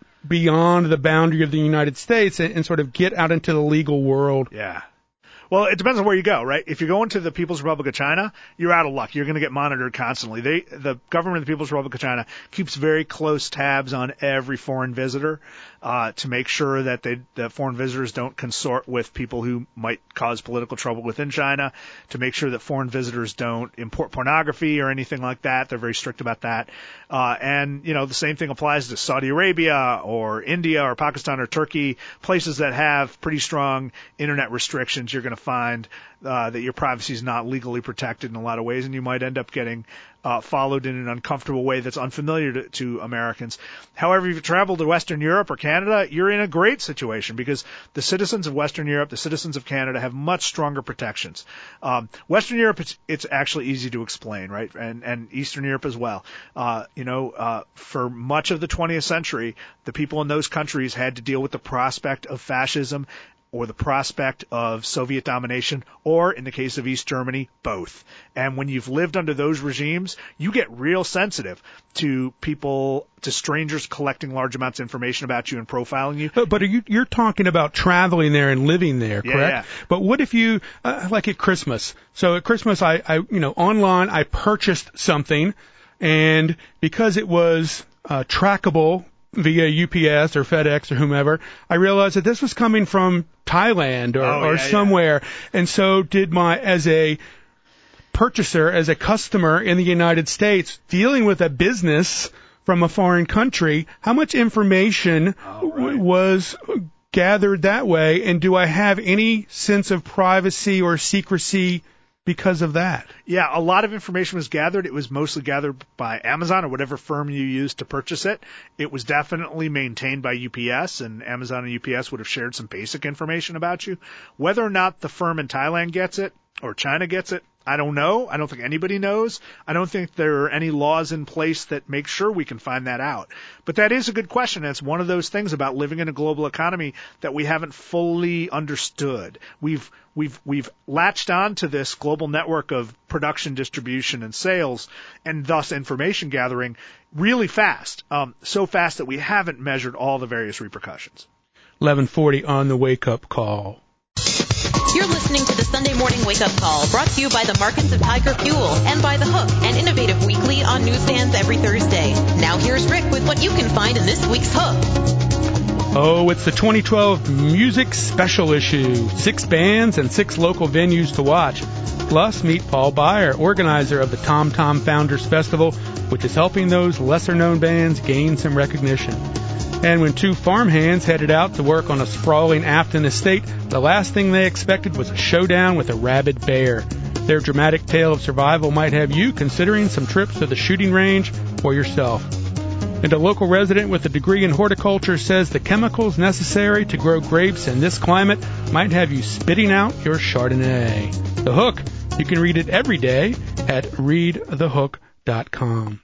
beyond the boundary of the United States and, and sort of get out into the legal world? Yeah. Well, it depends on where you go, right? If you're going to the People's Republic of China, you're out of luck. You're going to get monitored constantly. They, the government of the People's Republic of China keeps very close tabs on every foreign visitor uh, to make sure that they, that foreign visitors don't consort with people who might cause political trouble within China, to make sure that foreign visitors don't import pornography or anything like that. They're very strict about that. Uh, and, you know, the same thing applies to Saudi Arabia or India or Pakistan or Turkey, places that have pretty strong internet restrictions. You're going to find uh, that your privacy is not legally protected in a lot of ways, and you might end up getting uh, followed in an uncomfortable way that's unfamiliar to, to Americans. However, if you travel to Western Europe or Canada, you're in a great situation because the citizens of Western Europe, the citizens of Canada have much stronger protections. Um, Western Europe, it's, it's actually easy to explain, right? And, and Eastern Europe as well. Uh, you know, uh, for much of the twentieth century, the people in those countries had to deal with the prospect of fascism or the prospect of Soviet domination, or in the case of East Germany, both. And when you've lived under those regimes, you get real sensitive to people, to strangers collecting large amounts of information about you and profiling you. But, but are you, you're talking about traveling there and living there, correct? Yeah, yeah. But what if you, uh, like at Christmas? So at Christmas, I, I, you know, online, I purchased something, and because it was uh, trackable via U P S or FedEx or whomever, I realized that this was coming from Thailand or, oh, or yeah, somewhere. Yeah. And so did my, as a purchaser, as a customer in the United States, dealing with a business from a foreign country, how much information oh, right. w- was gathered that way? And do I have any sense of privacy or secrecy because of that. Yeah, a lot of information was gathered. It was mostly gathered by Amazon or whatever firm you used to purchase it. It was definitely maintained by U P S, and Amazon and U P S would have shared some basic information about you. Whether or not the firm in Thailand gets it or China gets it, I don't know. I don't think anybody knows. I don't think there are any laws in place that make sure we can find that out. But that is a good question. It's one of those things about living in a global economy that we haven't fully understood. We've we've we've latched on to this global network of production, distribution, and sales, and thus information gathering really fast, um, so fast that we haven't measured all the various repercussions. eleven forty on the wake-up call. You're listening to the Sunday Morning Wake Up Call, brought to you by the Markets of Tiger Fuel and by The Hook, an innovative weekly on newsstands every Thursday. Now here's Rick with what you can find in this week's Hook. Oh, it's the twenty twelve Music Special Issue. Six bands and six local venues to watch. Plus, meet Paul Beyer, organizer of the Tom Tom Founders Festival, which is helping those lesser-known bands gain some recognition. And when two farmhands headed out to work on a sprawling Afton estate, the last thing they expected was a showdown with a rabid bear. Their dramatic tale of survival might have you considering some trips to the shooting range for yourself. And a local resident with a degree in horticulture says the chemicals necessary to grow grapes in this climate might have you spitting out your Chardonnay. The Hook. You can read it every day at read the hook dot com.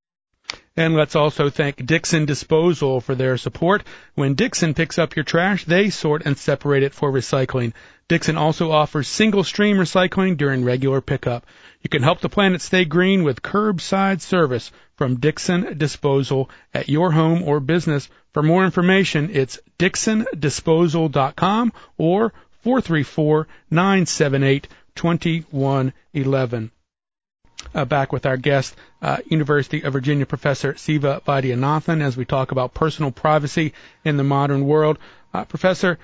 And let's also thank Dixon Disposal for their support. When Dixon picks up your trash, they sort and separate it for recycling. Dixon also offers single-stream recycling during regular pickup. You can help the planet stay green with curbside service from Dixon Disposal at your home or business. For more information, it's dixon disposal dot com or four three four, nine seven eight, two one one one. Uh, back with our guest, uh, University of Virginia professor Siva Vaidyanathan, as we talk about personal privacy in the modern world. Uh, professor,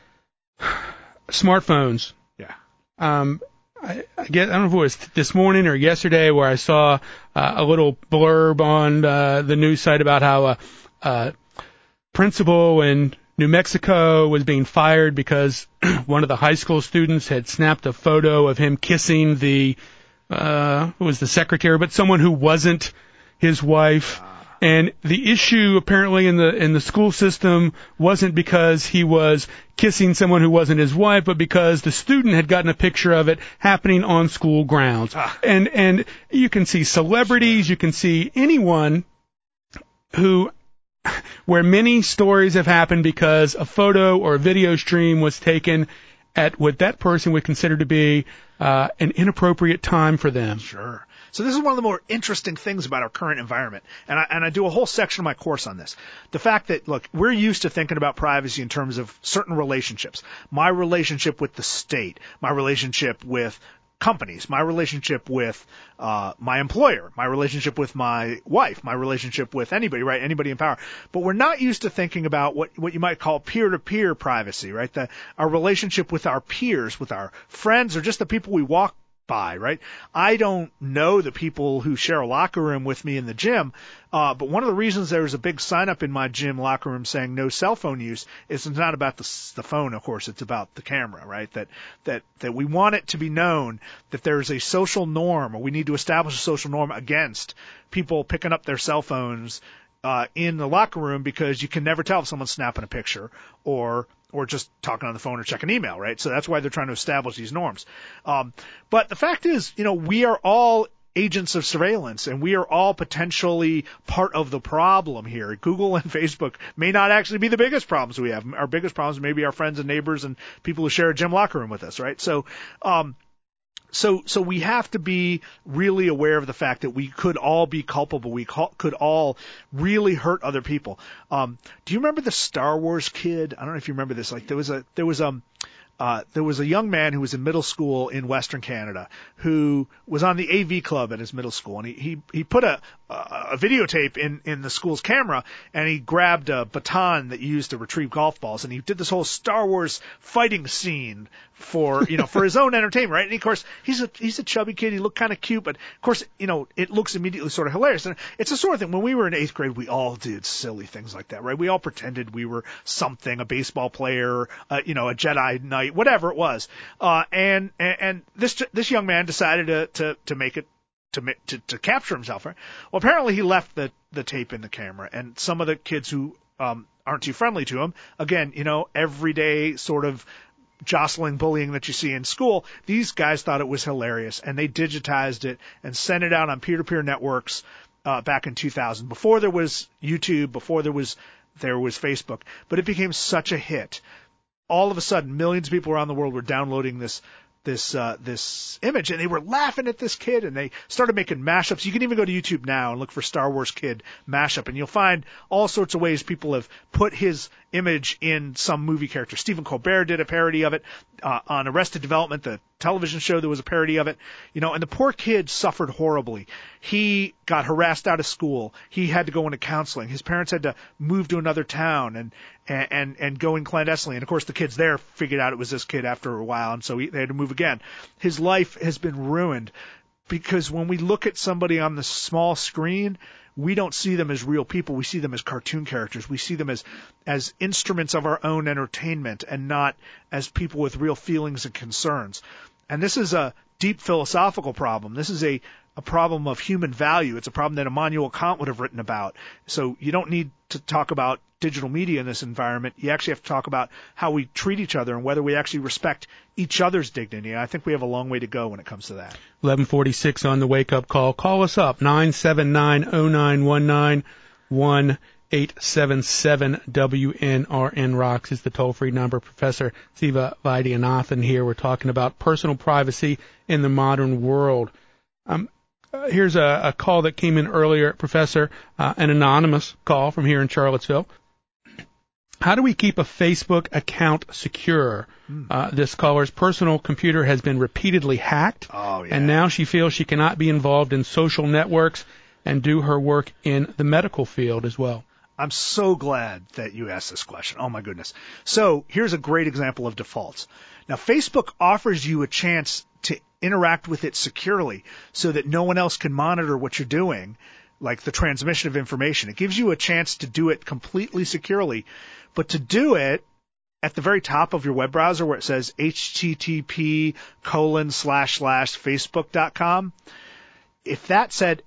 smartphones. Yeah. Um, I, I, get, I don't know if it was this morning or yesterday where I saw uh, a little blurb on uh, the news site about how a, a principal in New Mexico was being fired because one of the high school students had snapped a photo of him kissing the Uh, it was the secretary, but someone who wasn't his wife. And the issue apparently in the in the school system wasn't because he was kissing someone who wasn't his wife, but because the student had gotten a picture of it happening on school grounds. Ah. And and you can see celebrities, you can see anyone who where many stories have happened because a photo or a video stream was taken at what that person would consider to be uh, an inappropriate time for them. Sure. So this is one of the more interesting things about our current environment. And I, and I do a whole section of my course on this. The fact that, look, we're used to thinking about privacy in terms of certain relationships. My relationship with the state, my relationship with companies, my relationship with uh my employer, my relationship with my wife, my relationship with anybody, right? Anybody in power. But we're not used to thinking about what what you might call peer-to-peer privacy, right? The, our relationship with our peers, with our friends, or just the people we walk by, right? I don't know the people who share a locker room with me in the gym, uh, but one of the reasons there's a big sign up in my gym locker room saying no cell phone use is it's not about the, the phone, of course, it's about the camera, right? That, that, that we want it to be known that there's a social norm, or we need to establish a social norm against people picking up their cell phones uh, in the locker room, because you can never tell if someone's snapping a picture or or just talking on the phone or checking email, right? So that's why they're trying to establish these norms. Um, but the fact is, you know, we are all agents of surveillance, and we are all potentially part of the problem here. Google and Facebook may not actually be the biggest problems we have. Our biggest problems may be our friends and neighbors and people who share a gym locker room with us, right? So, um, So, so we have to be really aware of the fact that we could all be culpable. We co- could all really hurt other people. Um, do you remember the Star Wars kid? I don't know if you remember this. Like there was a, there was um, uh, there was a young man who was in middle school in Western Canada who was on the A V club at his middle school, and he he, he put a a videotape in, in the school's camera, and he grabbed a baton that you used to retrieve golf balls, and he did this whole Star Wars fighting scene for, you know, for his own entertainment, right? And of course, he's a, he's a chubby kid. He looked kind of cute, but of course, you know, it looks immediately sort of hilarious. And it's the sort of thing, when we were in eighth grade, we all did silly things like that, right? We all pretended we were something, a baseball player, uh, you know, a Jedi Knight, whatever it was. Uh, and, and, and this, this young man decided to, to, to make it, to, to, to capture himself, right? Well, apparently he left the, the tape in the camera, and some of the kids who, um, aren't too friendly to him, again, you know, everyday sort of jostling, bullying that you see in school, these guys thought it was hilarious, and they digitized it and sent it out on peer-to-peer networks uh, back in two thousand, before there was YouTube, before there was there was Facebook. But it became such a hit. All of a sudden, millions of people around the world were downloading this this uh, this image, and they were laughing at this kid, and they started making mashups. You can even go to YouTube now and look for Star Wars Kid mashup, and you'll find all sorts of ways people have put his image in some movie character. Stephen Colbert did a parody of it uh, on Arrested Development, the television show. There was a parody of it, you know, and the poor kid suffered horribly. He got harassed out of school. He had to go into counseling. His parents had to move to another town and and and, and go in clandestinely. And of course, the kids there figured out it was this kid after a while, and so he, they had to move again. His life has been ruined because when we look at somebody on the small screen, we don't see them as real people. We see them as cartoon characters. We see them as as instruments of our own entertainment and not as people with real feelings and concerns. And this is a deep philosophical problem. This is a, a problem of human value. It's a problem that Immanuel Kant would have written about. So you don't need to talk about digital media in this environment. You actually have to talk about how we treat each other and whether we actually respect each other's dignity. I think we have a long way to go when it comes to that. eleven forty-six on the wake-up call. Call us up, nine seven nine, oh nine one nine, one eight seven seven W N R N Rocks is the toll-free number. Professor Siva Vaidyanathan here. We're talking about personal privacy in the modern world. Um, uh, here's a, a call that came in earlier, Professor, uh, an anonymous call from here in Charlottesville. How do we keep a Facebook account secure? Mm. Uh, this caller's personal computer has been repeatedly hacked, oh, yeah. and now she feels she cannot be involved in social networks and do her work in the medical field as well. I'm so glad that you asked this question. Oh, my goodness. So here's a great example of defaults. Now, Facebook offers you a chance to interact with it securely so that no one else can monitor what you're doing, like the transmission of information. It gives you a chance to do it completely securely. But to do it at the very top of your web browser where it says http colon slash slash facebook dot com, if that said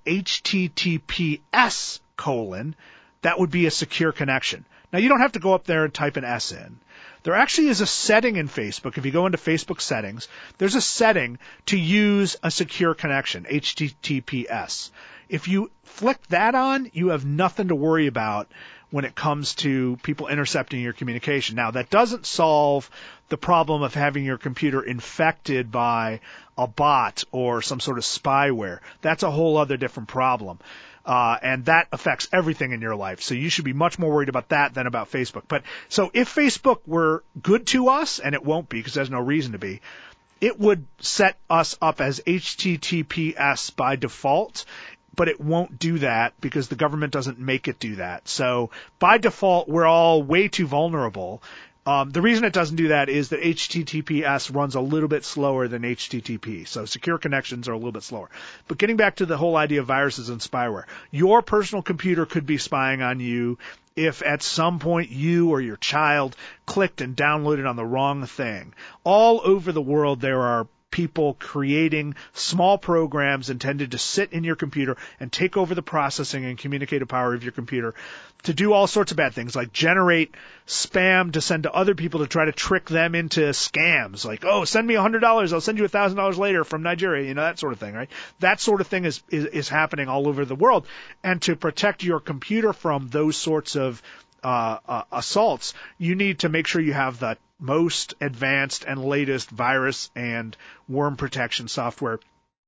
https colon, that would be a secure connection. Now, you don't have to go up there and type an S in. There actually is a setting in Facebook. If you go into Facebook settings, there's a setting to use a secure connection, H T T P S. If you flick that on, you have nothing to worry about when it comes to people intercepting your communication. Now, that doesn't solve the problem of having your computer infected by a bot or some sort of spyware. That's a whole other different problem. Uh, and that affects everything in your life. So you should be much more worried about that than about Facebook. But so if Facebook were good to us, and it won't be because there's no reason to be, it would set us up as H T T P S by default. But it won't do that because the government doesn't make it do that. So by default, we're all way too vulnerable. Um, the reason it doesn't do that is that H T T P S runs a little bit slower than H T T P. So secure connections are a little bit slower. But getting back to the whole idea of viruses and spyware, your personal computer could be spying on you if at some point you or your child clicked and downloaded on the wrong thing. All over the world, there are people creating small programs intended to sit in your computer and take over the processing and communicative power of your computer to do all sorts of bad things, like generate spam to send to other people to try to trick them into scams. Like, oh, send me one hundred dollars, I'll send you one thousand dollars later from Nigeria, you know, that sort of thing, right? That sort of thing is, is, is happening all over the world. And to protect your computer from those sorts of uh, uh, assaults, you need to make sure you have the most advanced and latest virus and worm protection software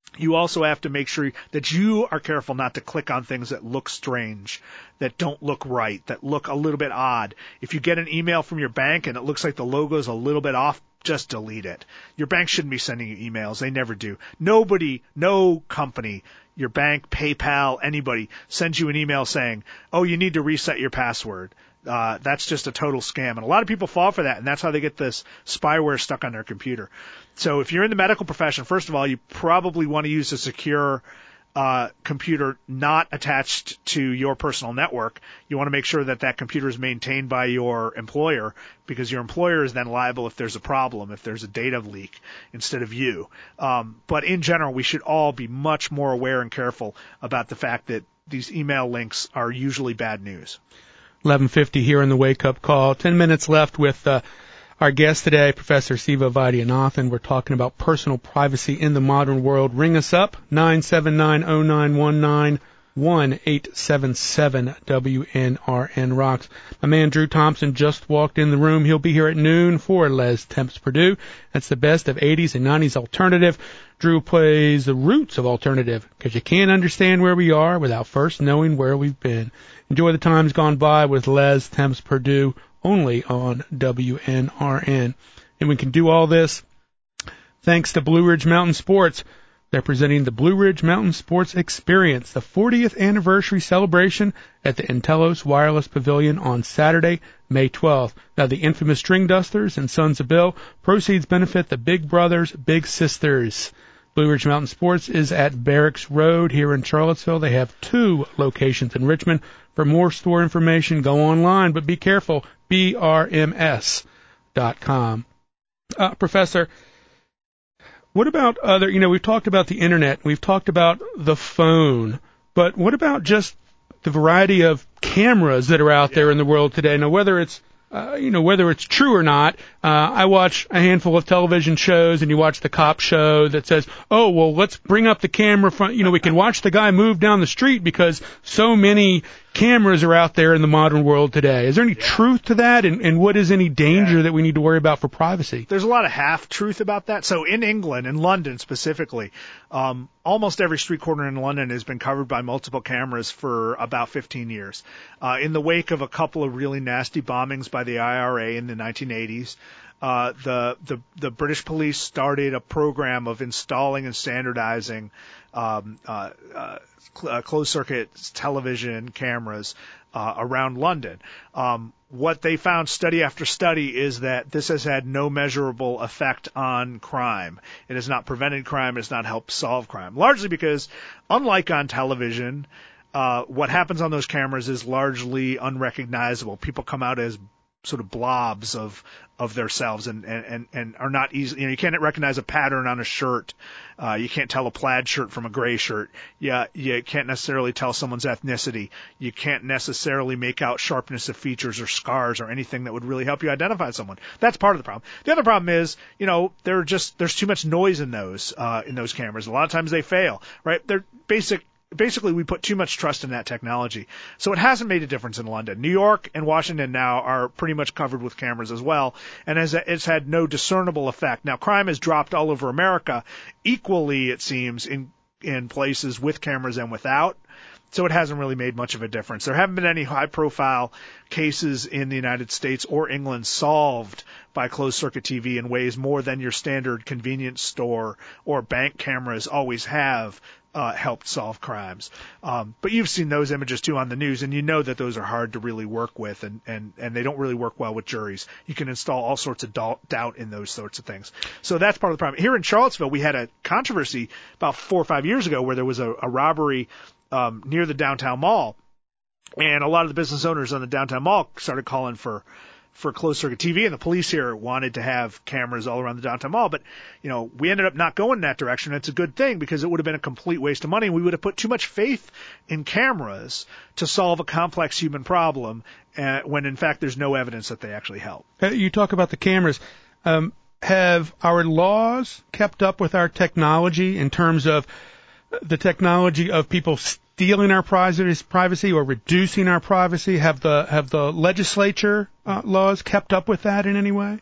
you also have to make sure that you are careful not to click on things that look strange, that don't look right, that look a little bit odd. If you get an email from your bank and it looks like the logo is a little bit off, just delete it. Your bank shouldn't be sending you emails. They never do. Nobody, no company, your bank, PayPal, anybody sends you an email saying, oh, you need to reset your password. Uh, that's just a total scam. And a lot of people fall for that, and that's how they get this spyware stuck on their computer. So if you're in the medical profession, first of all, you probably want to use a secure uh, computer not attached to your personal network. You want to make sure that that computer is maintained by your employer, because your employer is then liable if there's a problem, if there's a data leak, instead of you. Um, but in general, we should all be much more aware and careful about the fact that these email links are usually bad news. eleven fifty here in the Wake Up Call. Ten minutes left with uh, our guest today, Professor Siva Vaidyanathan. We're talking about personal privacy in the modern world. Ring us up, nine seven nine, zero nine one nine, one eight seven seven W N R N Rocks. My man Drew Thompson just walked in the room. He'll be here at noon for Les Temps Purdue. That's the best of eighties and nineties alternative. Drew plays the roots of alternative, because you can't understand where we are without first knowing where we've been. Enjoy the times gone by with Les Temps Purdue, only on W N R N. And we can do all this thanks to Blue Ridge Mountain Sports. They're presenting the Blue Ridge Mountain Sports Experience, the fortieth anniversary celebration at the Intellos Wireless Pavilion on Saturday, May twelfth. Now, the infamous String Dusters and Sons of Bill, proceeds benefit the Big Brothers, Big Sisters. Blue Ridge Mountain Sports is at Barracks Road here in Charlottesville. They have two locations in Richmond. For more store information, go online, but be careful, B R M S dot com. Uh, Professor, what about other, you know, we've talked about the Internet, we've talked about the phone, but what about just the variety of cameras that are out there in the world today? Now, whether it's Uh, you know, whether it's true or not, uh, I watch a handful of television shows, and you watch the cop show that says, oh, well, let's bring up the camera front. You know, we can watch the guy move down the street because so many cameras are out there in the modern world today. Is there any yeah. truth to that? And, and what is any danger yeah. that we need to worry about for privacy? There's a lot of half-truth about that. So in England, in London specifically, um, almost every street corner in London has been covered by multiple cameras for about fifteen years. Uh, in the wake of a couple of really nasty bombings by the I R A in the nineteen eighties, uh, the, the, the British police started a program of installing and standardizing um, uh, uh, cl- uh, closed-circuit television cameras uh, around London. Um, what they found, study after study, is that this has had no measurable effect on crime. It has not prevented crime. It has not helped solve crime, largely because, unlike on television, uh, what happens on those cameras is largely unrecognizable. People come out as sort of blobs of of themselves and, and, and are not easy. You know, you can't recognize a pattern on a shirt. Uh, you can't tell a plaid shirt from a gray shirt. Yeah, you can't necessarily tell someone's ethnicity. You can't necessarily make out sharpness of features or scars or anything that would really help you identify someone. That's part of the problem. The other problem is, you know, there are just there's too much noise in those uh, in those cameras. A lot of times they fail. Right? They're basic. Basically, we put too much trust in that technology. So it hasn't made a difference in London. New York and Washington now are pretty much covered with cameras as well, and has, it's had no discernible effect. Now, crime has dropped all over America equally, it seems, in, in places with cameras and without. So it hasn't really made much of a difference. There haven't been any high-profile cases in the United States or England solved by closed-circuit T V in ways more than your standard convenience store or bank cameras always have uh, helped solve crimes. Um, but you've seen those images, too, on the news, and you know that those are hard to really work with, and, and, and they don't really work well with juries. You can install all sorts of doubt in those sorts of things. So that's part of the problem. Here in Charlottesville, we had a controversy about four or five years ago where there was a, a robbery Um, near the downtown mall, and a lot of the business owners on the downtown mall started calling for for closed-circuit T V, and the police here wanted to have cameras all around the downtown mall. But, you know, we ended up not going in that direction. It's a good thing because it would have been a complete waste of money, and we would have put too much faith in cameras to solve a complex human problem uh, when, in fact, there's no evidence that they actually help. Uh, you talk about the cameras. Um, have our laws kept up with our technology in terms of the technology of people stealing our privacy or reducing our privacy? Have the have the legislature uh, laws kept up with that in any way?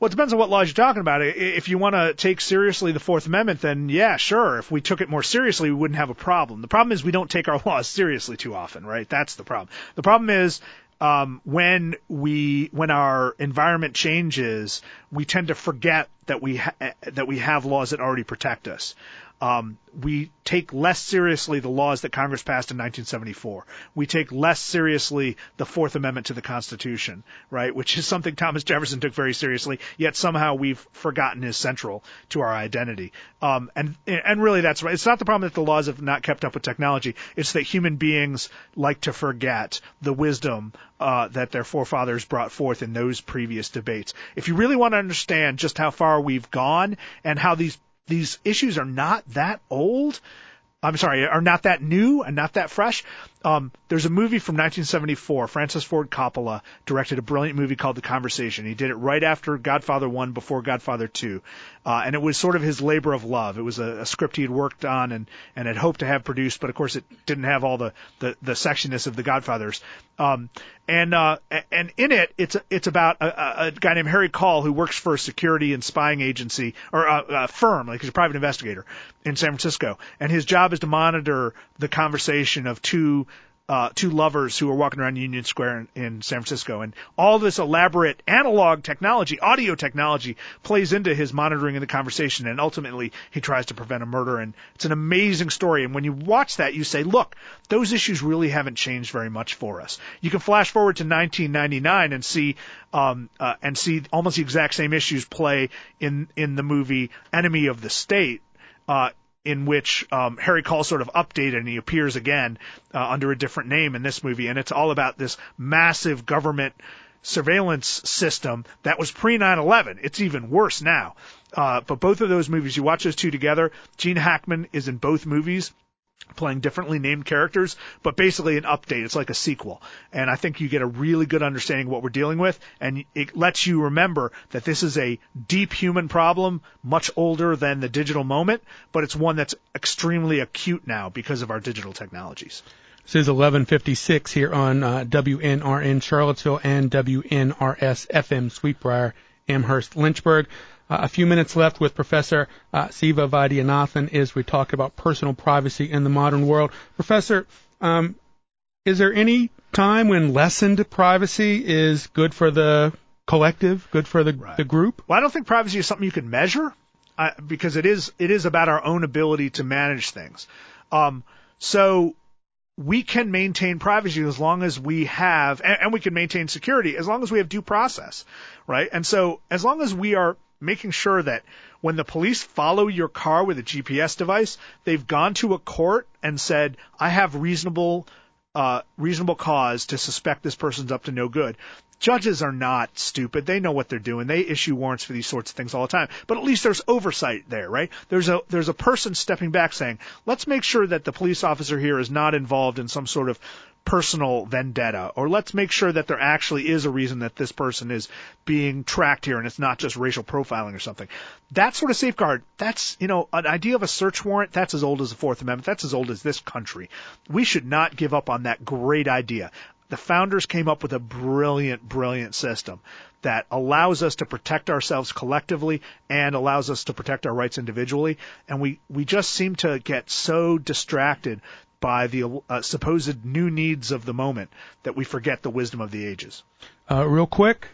Well, it depends on what laws you're talking about. If you want to take seriously the Fourth Amendment, then yeah, sure. If we took it more seriously, we wouldn't have a problem. The problem is we don't take our laws seriously too often, right? That's the problem. The problem is um, when we when our environment changes, we tend to forget that we ha- that we have laws that already protect us. Um, we take less seriously the laws that Congress passed in nineteen seventy-four. We take less seriously the Fourth Amendment to the Constitution, right, which is something Thomas Jefferson took very seriously, yet somehow we've forgotten is central to our identity. Um, and and really that's right. It's not the problem that the laws have not kept up with technology. It's that human beings like to forget the wisdom uh, that their forefathers brought forth in those previous debates. If you really want to understand just how far we've gone and how these These issues are not that old. I'm sorry, are not that new and not that fresh. Um, there's a movie from nineteen seventy-four. Francis Ford Coppola directed a brilliant movie called The Conversation. He did it right after Godfather one, before Godfather two. Uh, and it was sort of his labor of love. It was a, a script he had worked on and, and had hoped to have produced, but of course it didn't have all the, the, the sexiness of The Godfathers. Um, and, uh, and in it, it's, it's about a, a guy named Harry Call who works for a security and spying agency, or a, a firm, like he's a private investigator in San Francisco. And his job is to monitor the conversation of two Uh, two lovers who are walking around Union Square in, in San Francisco. And all this elaborate analog technology, audio technology, plays into his monitoring of the conversation, and ultimately he tries to prevent a murder. And it's an amazing story. And when you watch that, you say, look, those issues really haven't changed very much for us. You can flash forward to nineteen ninety-nine and see um, uh, and see almost the exact same issues play in, in the movie Enemy of the State, uh, in which um, Harry Call sort of updated, and he appears again uh, under a different name in this movie. And it's all about this massive government surveillance system that was pre nine eleven. It's even worse now. Uh, but both of those movies, you watch those two together, Gene Hackman is in both movies, playing differently named characters, but basically an update. It's like a sequel. And I think you get a really good understanding of what we're dealing with, and it lets you remember that this is a deep human problem, much older than the digital moment, but it's one that's extremely acute now because of our digital technologies. This is eleven fifty-six here on uh, W N R N Charlottesville and W N R S F M Sweetbriar, Amherst, Lynchburg. Uh, a few minutes left with Professor uh, Siva Vaidyanathan as we talk about personal privacy in the modern world. Professor, um, is there any time when lessened privacy is good for the collective, good for the, right. the group? Well, I don't think privacy is something you can measure uh, because it is it is about our own ability to manage things. Um, so we can maintain privacy as long as we have, and, and we can maintain security as long as we have due process, right? And so as long as we are making sure that when the police follow your car with a G P S device, they've gone to a court and said, I have reasonable uh, reasonable cause to suspect this person's up to no good. Judges are not stupid. They know what they're doing. They issue warrants for these sorts of things all the time. But at least there's oversight there, right? There's a there's a person stepping back saying, let's make sure that the police officer here is not involved in some sort of personal vendetta, or let's make sure that there actually is a reason that this person is being tracked here and it's not just racial profiling or something. That sort of safeguard, that's, you know, an idea of a search warrant, that's as old as the Fourth Amendment. That's as old as this country. We should not give up on that great idea. The founders came up with a brilliant, brilliant system that allows us to protect ourselves collectively and allows us to protect our rights individually. And we, we just seem to get so distracted by the uh, supposed new needs of the moment that we forget the wisdom of the ages. Uh, real quick,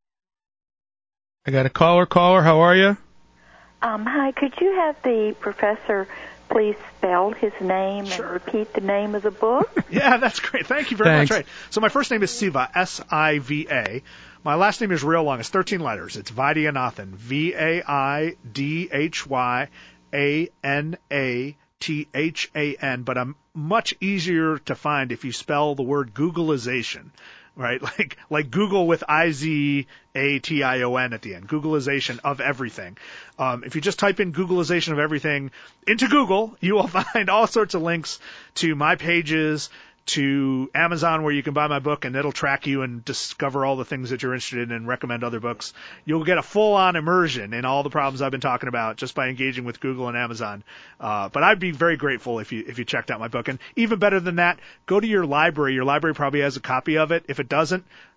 I got a caller. Caller, how are you? Um, hi, could you have the professor please spell his name Sure. and repeat the name of the book? Yeah, that's great. Thank you very Thanks. much. Right. So my first name is Siva, S I V A. My last name is real long. It's thirteen letters. It's Vaidyanathan, V A I D H Y A N A T H A N, but I'm much easier to find if you spell the word Googleization, right? Like like Google with I Z A T I O N at the end. Googleization of everything. Um, if you just type in Googleization of everything into Google, you will find all sorts of links to my pages, to Amazon where you can buy my book and it'll track you and discover all the things that you're interested in and recommend other books. You'll get a full-on immersion in all the problems I've been talking about just by engaging with Google and Amazon. Uh, but I'd be very grateful if you if you checked out my book. And even better than that, go to your library. Your library probably has a copy of it. If it doesn't,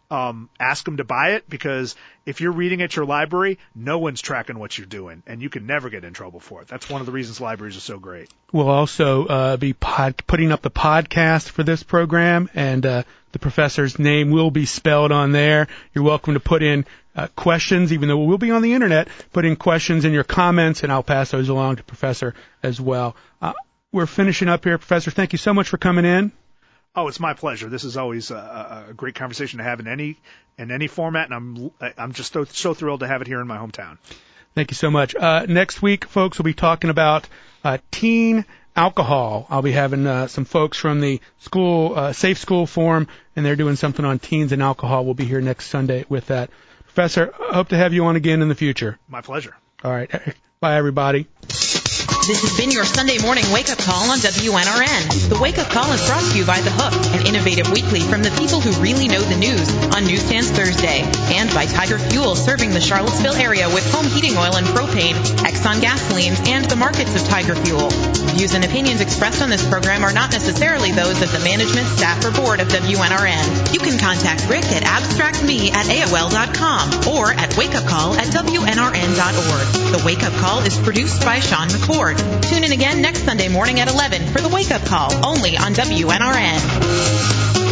um, ask them to buy it, because if you're reading at your library, no one's tracking what you're doing, and you can never get in trouble for it. That's one of the reasons libraries are so great. We'll also uh, be pod- putting up the podcast for this program, and uh, the professor's name will be spelled on there. You're welcome to put in uh, questions, even though we'll be on the internet. Put in questions in your comments, and I'll pass those along to Professor as well. Uh, we're finishing up here, Professor. Thank you so much for coming in. Oh, it's my pleasure. This is always a, a great conversation to have in any in any format, and I'm I'm just so, so thrilled to have it here in my hometown. Thank you so much. Uh, next week, folks, we'll be talking about uh, teen alcohol. I'll be having uh, some folks from the school uh, Safe School Forum, and they're doing something on teens and alcohol. We'll be here next Sunday with that. Professor, I hope to have you on again in the future. My pleasure. All right. Bye, everybody. This has been your Sunday morning wake-up call on W N R N. The wake-up call is brought to you by The Hook, an innovative weekly from the people who really know the news on Newsstands Thursday, and by Tiger Fuel, serving the Charlottesville area with home heating oil and propane, Exxon gasolines, and the markets of Tiger Fuel. Views and opinions expressed on this program are not necessarily those of the management, staff, or board of W N R N. You can contact Rick at abstractme at A O L dot com or at wakeupcall at W N R N dot org. The Wake Up Call is produced by Sean McCord. Tune in again next Sunday morning at eleven for the Wake Up Call, only on W N R N.